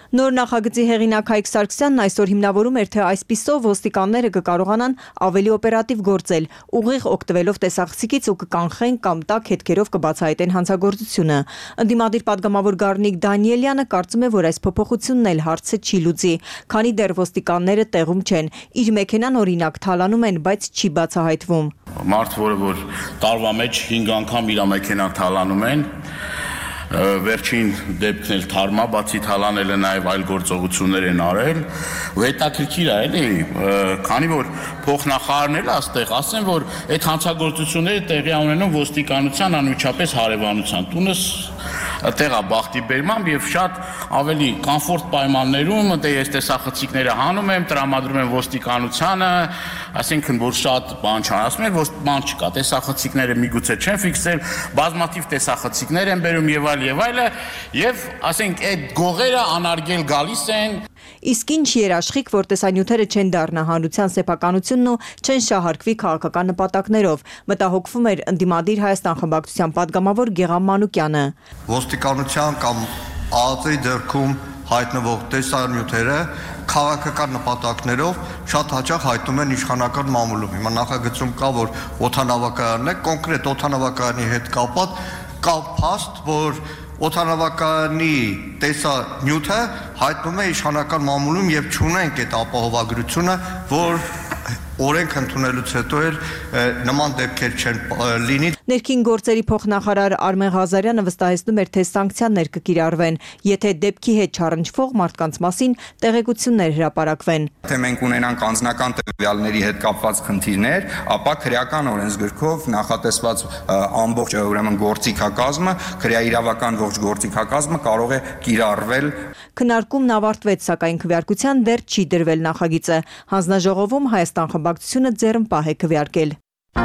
Նոր նախագծի հեղինակ Հայկ Սարգսյանն այսօր հիմնավորում էր, թե այսպիսով ոստիկանները կկարողանան ավելի օպերատիվ գործել, ուղիղ օգտվելով տեսախցիկից ու կկանխեն կամ տաք հետքերով կբացահայտեն հանցագործությունը։ Ընդդիմադիր պատգամավոր Գառնիկ Դանիելյանը կարծում է, որ այս փոփոխությունն էլ հարցը չի լուծի, քանի դեռ ոստիկանները տեղում չեն։ Իր մեքենան օրինակ թալանում են, բայց չի բացահայտվում։ Մարդ, որը որ տարվա մեջ հինգ անգամ իր մեքենան թալանում են, վերջին դեպքն էլ թարմա, բացի թալանելը նաև այլ գործողություններ են արել, ու հետաքրքիր է, էլի, քանի որ փոխնախարարն էլ աստեղ ասեն, որ այդ հանցագործությունները տեղի ունենում ոստիկանության անմիջապես հարևանության, տունս տեղա բախտի բերմամբ եւ շատ ավելի կոմֆորտ պայմաններում դե ես տեսախցիկները հանում եմ, տրամադրում եմ ոստիկանությանը, ասենքն որ շատ բան չան, ասում են որ բան չկա, տեսախցիկները միգուցե չեն ֆիքսել, բազմաթիվ տեսախցիկներ են բերում եւ այլ եւ այլը, եւ ասենք այդ գողերը անարգել գալիս են։ Իսկ ինչ երաշխիք, որ տեսանյութերը չեն դառնա հանրության սեփականությունն ու չեն շահարկվի քաղաքական նպատակներով, մտահոգվում էր ընդդիմադիր Հայաստան խմբակցության падգամավոր Գեղամ Մանուկյանը։ Ոստիկանության կամ ԱԱԾ-ի ձեռքում հայտնվող տեսանյութերը քաղաքական նպատակներով շատ հաճախ հայտնում են իշխանական մամուլում։ Հիմա նախագծում կա, որ օդանավակայանն է, կոնկրետ օդանավակայանի հետ կապված կա փաստ, որ օդանավակայանի տեսանյութը հայտնում է իշխանական մամուլում եւ չունենք այդ ապահովագրությունը, որ օրենք ընդունելուց հետո էլ նման դեպքեր չեն լինի։ Ներքին գործերի փոխնախարար Արմեն Ղազարյանը վստահեցնում էր, թե սանկցիաներ կկիրառվեն, եթե դեպքի հետ չառնչվող մարդկանց մասին տեղեկություններ հրապարակվեն։ Թե մենք ունենանք անձնական տվյալների հետ կապված խնդիրներ, ապա քրեական օրենսգրքով նախատեսված ամբողջ ուրեմն գործիքակազմը, քրեաիրավական ողջ գործիքակազմը կարող է կիրառվել։ Քննարկումն ավարտվեց, սակայն քվեարկության դեռ չի դրվել նախագիծը։ Հանձնաժողովում Հայաստան խմբակցությունը ձեռնպահ է քվեարկել։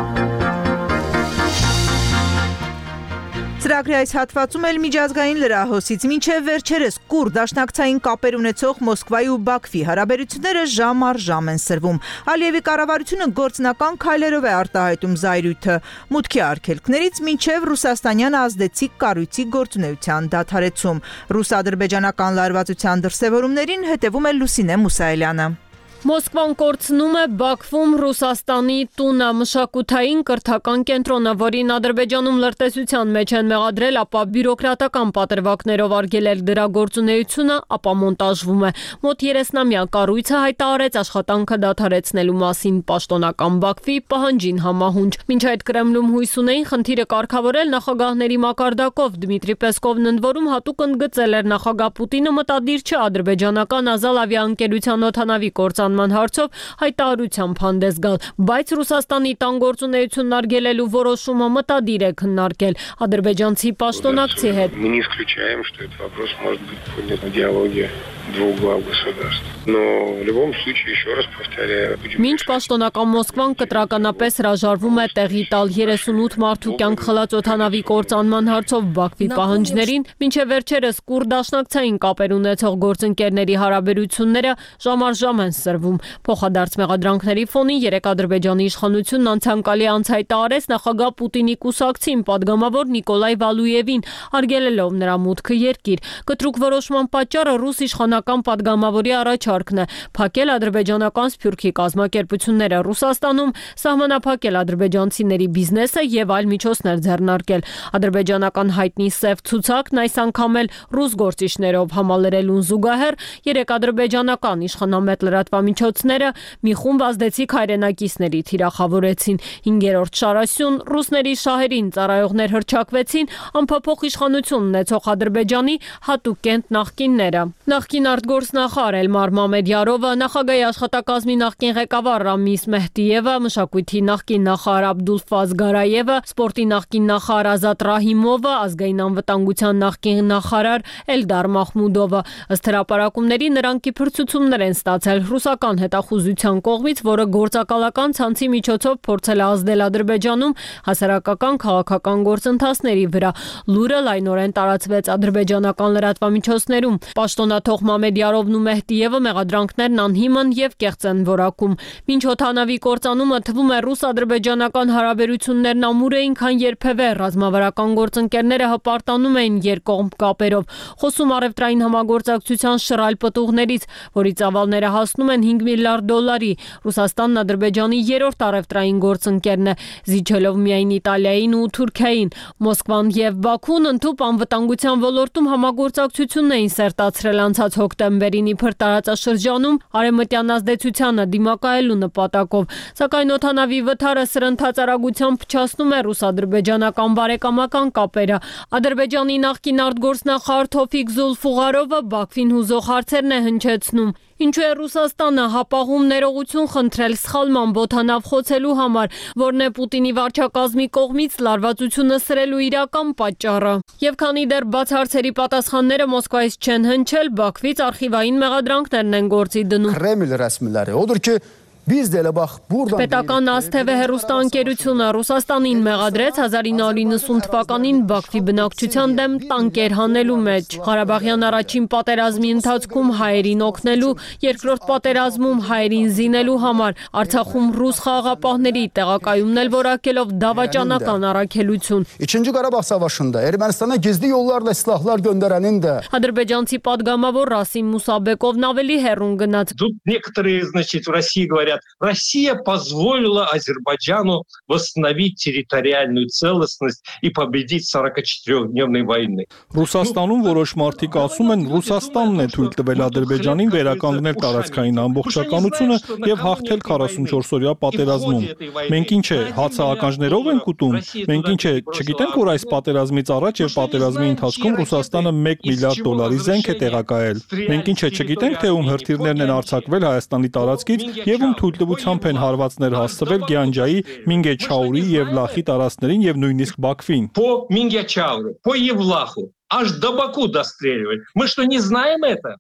Ծրագրի այս հատվածում էլ միջազգային լրահոսից մինչև վերջերս կուր դաշնակցային կապեր ունեցող Մոսկվայի ու Բաքվի հարաբերությունները ժամ առ ժամ են սրվում։ Ալիևի կառավարությունը գործնական քայլերով է արտահայտում զայրույթը, մուտքի արգելքներից մինչև ռուսաստանյան ազդեցիկ կառույցի գործունեության դադարեցում։ Ռուս-ադրբեջանական լարվածության դրսևորումներին հետևում է Լուսինե Մուսայելյանը։ Մոսկվան կորցնում է Բաքվում Ռուսաստանի տունը, մշակութային կրթական կենտրոնը, որին Ադրբեջանում լրտեսության մեջ են մեղադրել, ապա բյուրոկրատական պատրվակներով արգելել դրա գործունեությունը, ապա մոնտաժվում է։ Մոտ երեսնամյա կառույցը հայտարարեց աշխատանքը դադարեցնելու մասին պաշտոնական Բաքվի պահանջին համահունչ։ Մինչ այդ Կրեմլում հույս ունեին խնդիրը կարգավորել նախագահների մակարդակով, Դմիտրի Պեսկովն ընդ որում հատուկ ընդգծել էր նախագահ Պուտինը մտադիր չէ ադրբեջանական Ազալ ավիաընկերության օդանավի կործան հարցով հայտարարությամբ հանդես գալ, բայց Ռուսաստանի տան գործունեությունն արգելելու որոշումը մտադիր է քննարկել ադրբեջանցի պաշտոնակցի հետ։ Мы не исключаем, что этот вопрос может быть поднят на диалоге двух глав государств. Но в любом случае, еще раз повторяю, Մինչ պաշտոնական Մոսկվան կտրականապես հրաժարվում է տեղի տալ երեսունութ մարդու կյանք խլած օդանավի կործանման հարցով Բաքվի պահանջներին, մինչև վերջերս կուր դաշնակցային կապեր ունեցող գործընկերների հարաբերությունները ժամ առ ժամ են սրվում։ Փոխադարձ մեղադրանքների ֆոնին երեք Ադրբեջանի իշխանությունն անցանկալի անց հայտարարեց նախագահ Պուտինի կուսակցին падգամավոր Նիկոլայ Վալուևին, արգելելով նրա մուտքը երկիր։ Կտրուկ որոշման պատճառը ռուս իշխանական падգամավորի առաջարկն է փակել ադրբեջանական Սփյուռքի կազմակերպությունները Ռուսաստանում, սահմանափակել ադրբեջանցիների բիզնեսը եւ այլ միջոցներ ձեռնարկել։ Ադրբեջանական հայտնի սև ցուցակն այս անգամ էլ ռուս գործիչներով համալրելուն զուգահեռ երեք ադրբեջանական իշխանամետ լրատվամիջոցները մի խումբ ազդեցիկ հայրենակիցների թիրախավորեցին։ Հինգերորդ շարասյուն ռուսների շահերին ծառայողներ հրճակվեցին անփոփոխ իշխանություն ունեցող Ադրբեջանի հատուկենտ նախկինները։ Նախկին արտգործնախարար Էլմար Մամեդյարովը, նախագահի աշխատակազմի նախկին ղեկավար Ռամիս Մեհդիևը, մշակույթի նախկին նախարար Աբդուլֆազ Գարայևը, սպորտի նախկին նախարար Ազատ Ռահիմովը, ազգային անվտանգության նախկին նախարար Էլդար Մախմուդովը։ Ըստ հրապարակումների նրանք իբր ցուցումներ են ստացել ռուսական ռուսական հետախուզության կողմից, որը գործակալական ցանցի միջոցով փորձել է ազդել Ադրբեջանում հասարակական քաղաքական գործընթացների վրա։ Լուրը լայնորեն տարածվեց ադրբեջանական լրատվամիջոցներում։ Պաշտոնաթող Մամեդյարովն ու Մեհդիևը մեղադրանքներն անհիմն եւ կեղծ են որակում։ Մինչ օդանավի կործանումը թվում է ռուս-ադրբեջանական հարաբերություններն ամուր էին, քան երբևէ ռազմավարական գործընկերները հպարտանում էին երկկողմ կապերով։ Խոսում առևտրային համագործակցության շռայլ պտուղներից, որի ծավալները հասնում են հինգ միլիարդ դոլարի։ Ռուսաստանն Ադրբեջանի երրորդ առևտրային գործընկերն է, զիջելով միայն Իտալիային ու Թուրքիային։ Մոսկվան եւ Բաքուն ընդհանուր անվտանգության ոլորտում համագործակցություն էին սերտացրել անցած հոկտեմբերին իբր տարածաշրջանում արևմտյան ազդեցությանը դիմակայելու նպատակով, սակայն օդանավի վթարը սրընթաց արագությամբ փչացնում է ռուս-ադրբեջանական բարեկամական կապերը։ Ադրբեջանի նախկին արտգործնախարար Թոֆիկ Զուլֆուղարովը Բաքվին հուզող հարցերն է հնչեցնում։ Ինչու է Ռուսաստանը հապաղում ներողություն խնդրել սխալմամբ օդանավ խոցելու համար, որն է Պուտինի վարչակազմի կողմից լարվածությունը սրելու իրական պատճառը։ Եվ քանի դեռ բաց հարցերի պատասխանները Մոսկվայից չեն հնչել, Բաքվից արխիվային մեղադրանքներն են գործի դնում։ Kreml rəsmiləri odur ki, biz də elə bax buradan Պետական Աստև հեռուստաընկերությունը Ռուսաստանին մեղադրեց հազար ինը հարյուր նվսուն թվականին Բաքվի բնակչության դեմ տանկեր հանելու մեջ։ Ղարաբաղյան առաջին պատերազմի ընթացքում հայերին օգնելու, երկրորդ պատերազմում հայերին զինելու համար, Արցախում ռուս խաղաղապահների տեղակայումն էլ որակելով դավաճանական առաքելություն։ İkinci Qarabağ savaşında Ermənistana gizli yollarla silahlar göndərenin də Ադրբեջանցի падգամավոր Ռասիմ Մուսաբեկովն ավելի հեռուն գնաց։ Тут некоторые, значит, в России говорят, Россия позволила Азербайджану восстановить территориальную целостность и победить сорокачетырёхдневной войны. Ռուսաստանում որոշ մարդիկ ասում են, Ռուսաստանն է թույլ տվել Ադրբեջանին վերականգնել տարածքային ամբողջականությունը եւ հաղթել քառասունչորս-օրյա պատերազմում։ Մենք ինչ է, հացը ականջներով ենք ուտում։ Մենք ինչ է, չգիտենք, որ այս պատերազմից առաջ եւ պատերազմի ընթացքում Ռուսաստանը մեկ միլիարդ դոլարի զենք է տեղակայել։ Մենք ինչ է, չգիտենք, թե ում հրթիռներն են արձակվել Հայաստանի տարածքից եւ ում թույլտվությամբ են հարվածներ հասցվել Գյանջայի, Մինգեչաուրի եւ Լախի տարածքներին եւ նույնիսկ Բաքվին։ По Мингячауру, по Евлаху, аж до Баку достреливать. Мы что, не знаем это?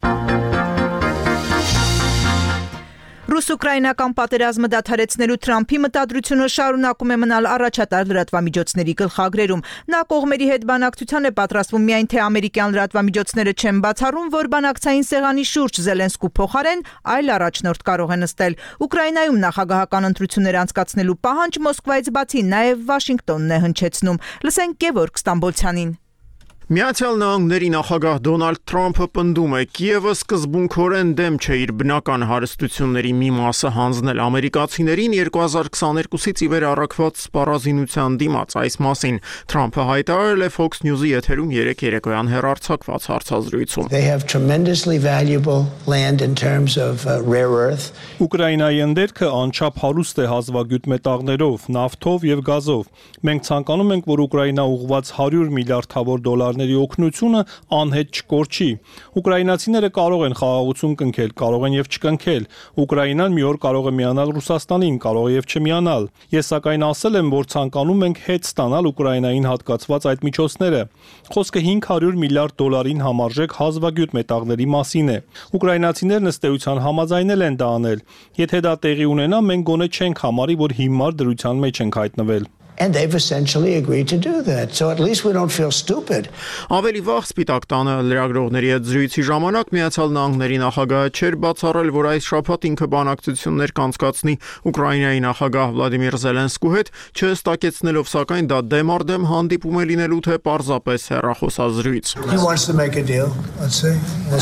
Ռուս-ուկրաինական պատերազմը դադարեցնելու Թրամփի մտադրությունը շարունակում է մնալ առաջատար լրատվամիջոցների գլխագրերում։ Նա կողմերի հետ բանակցության է պատրաստվում, միայն թե ամերիկյան լրատվամիջոցները չեն բացառում, որ բանակցային սեղանի շուրջ Զելենսկու փոխարեն այլ առաջնորդ կարող է նստել։ Ուկրաինայում նախագահական ընտրություններ անցկացնելու պահանջ Մոսկվայից բացի նաև Վաշինգտոնն է հնչեցնում։ Լսենք Գևորգ Ստամբոլցյանին։ Միացյալ Նահանգների նախագահ Դոնալդ Թրամփը պնդում է, Կիևը սկզբունքորեն դեմ չէ իր բնական հարստությունների մի մասը հանձնել ամերիկացիներին երկու հազար քսաներկուսից ի վեր առաքված սպառազինության դիմաց։ Այս մասին Թրամփը հայտարարել է Fox News-ի եթերում երեկ երեկոյան հեռարձակված հարցազրույցում։ They have tremendously valuable land in terms of uh, rare earth. Ուկրաինայի ընդերքը անչափ հարուստ է հազվագյուտ մետաղներով, նավթով եւ գազով։ Մենք ցանկանում ենք, որ Ուկրաինա ուղղված հարյուր միլիարդավոր դոլար օգնությունը անհետ չկորչի։ Ուկրաինացիները կարող են խաղաղություն կնքել, կարող են եւ չկնքել։ Ուկրաինան մի օր կարող է միանալ Ռուսաստանին, կարող է եւ չմիանալ։ Ես սակայն ասել եմ, որ ցանկանում ենք հետ ստանալ Ուկրաինային հատկացված այդ միջոցները։ Խոսքը հինգ հարյուր միլիարդ դոլարին համարժեք հազվագյուտ մետաղների մասին է։ Ուկրաինացիներն ըստ էության համաձայնել են դա անել։ Եթե դա տեղի ունենա, մենք գոնե չենք համարի, որ հիմար դրության մեջ ենք հայտնվել։ And they've essentially agreed to do that. So at least we don't feel stupid. Ավելի վաղ Սպիտակ տանը լրագրողների հետ զրույցի ժամանակ Միացյալ Նահանգների նախագահը չէր բացառել, որ այս շաբաթ ինքը բանակցություններ կանցկացնի Ուկրաինայի նախագահ Վլադիմիր Զելենսկու հետ, չհստակեցնելով սակայն դա դեմ առ դեմ հանդիպում է լինելու թե պարզապես հեռախոսազրույց։ He wants to make a deal. Let's see. We'll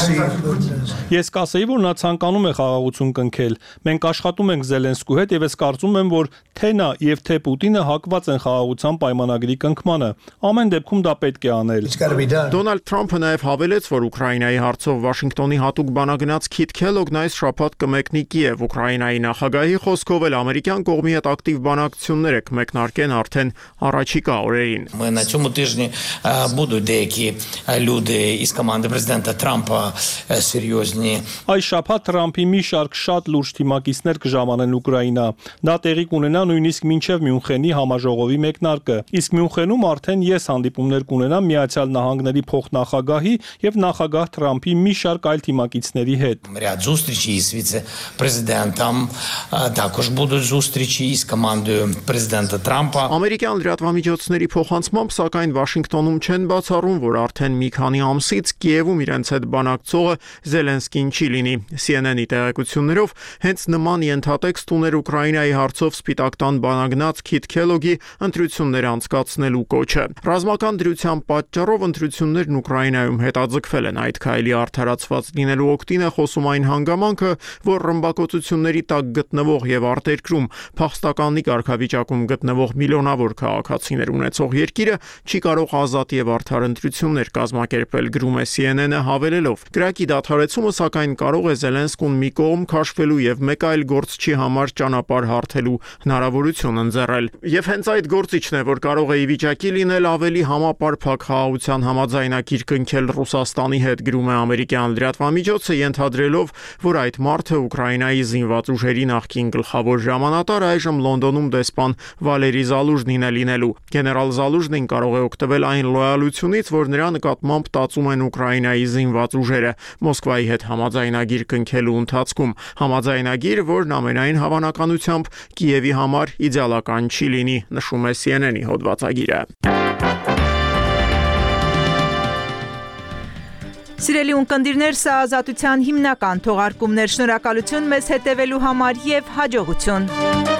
see. Ես կասեի, որ նա ցանկանում է խաղաղություն կնքել։ Մենք աշխատում ենք Զելենսկու հետ եւ ես կարծում եմ, որ թե նա եւ թե Պուտինը հակված են խաղաղության պայմանագրի կնքմանը։ Ամեն դեպքում դա պետք է անել։ Դոնալդ Թրամփը նաև հավելեց, որ Ուկրաինայի հարցով Վաշինգտոնի հատուկ բանագնաց Քիթ Քելոգն այս շաբաթ կմեկնի Կիև։ Ուկրաինայի նախագահի խոսքով էլ ամերիկյան կողմի հետ ակտիվ բանակցություններ եք մեկնարկեն արդեն առաջիկա օրերին։ Ми на цьому тижні будуть деякі люди із команди президента Трампа серйозні. Այս շաբաթ Թրամփի մի շարք շատ լուրջ թիմակիցներ կժամանեն Ուկրաինա։ Դա տեղի կունենա նույնիսկ մինչև Մյունխենի համաժողովի հանձնաժողովի մեկնարկը։ Իսկ Մյունխենում արդեն ես հանդիպումներ կունենամ Միացյալ Նահանգների փոխնախագահի եւ նախագահ Թրամփի մի շարք այլ թիմակիցների հետ։ Ряд зустрічей з віце-президентом, також будуть зустрічі із командою президента Трампа. Ամերիկյան լրատվամիջոցների փոխանցմամբ, սակայն Վաշինգտոնում չեն բացառում, որ արդեն մի քանի ամսից Կիևում իրենց հետ բանակցողը Զելենսկին չի լինի։ C N N-ի տեղեկություններով հենց նման ենթատեքստ ուներ Ուկրաինայի հարցով Սպիտակ տան բանագնաց Քիթ Քելոգի ընտրություններ անցկացնելու կոչը։ Ռազմական դրության պատճառով ընտրություններն Ուկրաինայում հետաձգվել են։ Այդ քայլի արդարացված լինելու օգտին է խոսում այն հանգամանքը, որ ռմբակոծությունների տակ գտնվող եւ արտերկրում փախստականի կարգավիճակում գտնվող միլիոնավոր քաղաքացիներ ունեցող երկիրը չի կարող ազատ եւ արդար ընտրություններ կազմակերպել, գրում է C N N-ը հավելելով. Կրակի դադարեցումը սակայն կարող է Զելենսկուն մի կողմ քաշվելու եւ մեկ այլ գործչի համար ճանապարհ հարթելու հնարավորություն ընձեռել։ Եվ հենց այդ գործիչն է, որ կարող է ի վիճակի լինել ավելի համապարփակ խաղաղության համաձայնագիր կնքել Ռուսաստանի հետ, գրում է ամերիկյան լրատվամիջոցը, ենթադրելով, որ այդ մարդը Ուկրաինայի զինված ուժերի նախկին գլխավոր հրամանատար, այժմ Լոնդոնում դեսպան Վալերի Զալուժնին է լինելու։ Գեներալ Զալուժնին կարող է օգտվել այն լոյալությունից, որ նրա նկատմամբ տածում են Ուկրաինայի զինված ուժերը Մոսկվայի հետ համաձայնագիր կնքելու ընթացքում, համաձայնագիր, որն ամենայն հավանականությամբ Կիևի համար իդեալական չի լինի, նշում է C N N-ի հոդվածագիրը։ Սիրելի ունկնդիրներ, սա ազատության հիմնական թողարկումներ, շնորհակալություն մեզ հետևելու համար եւ հաջողություն։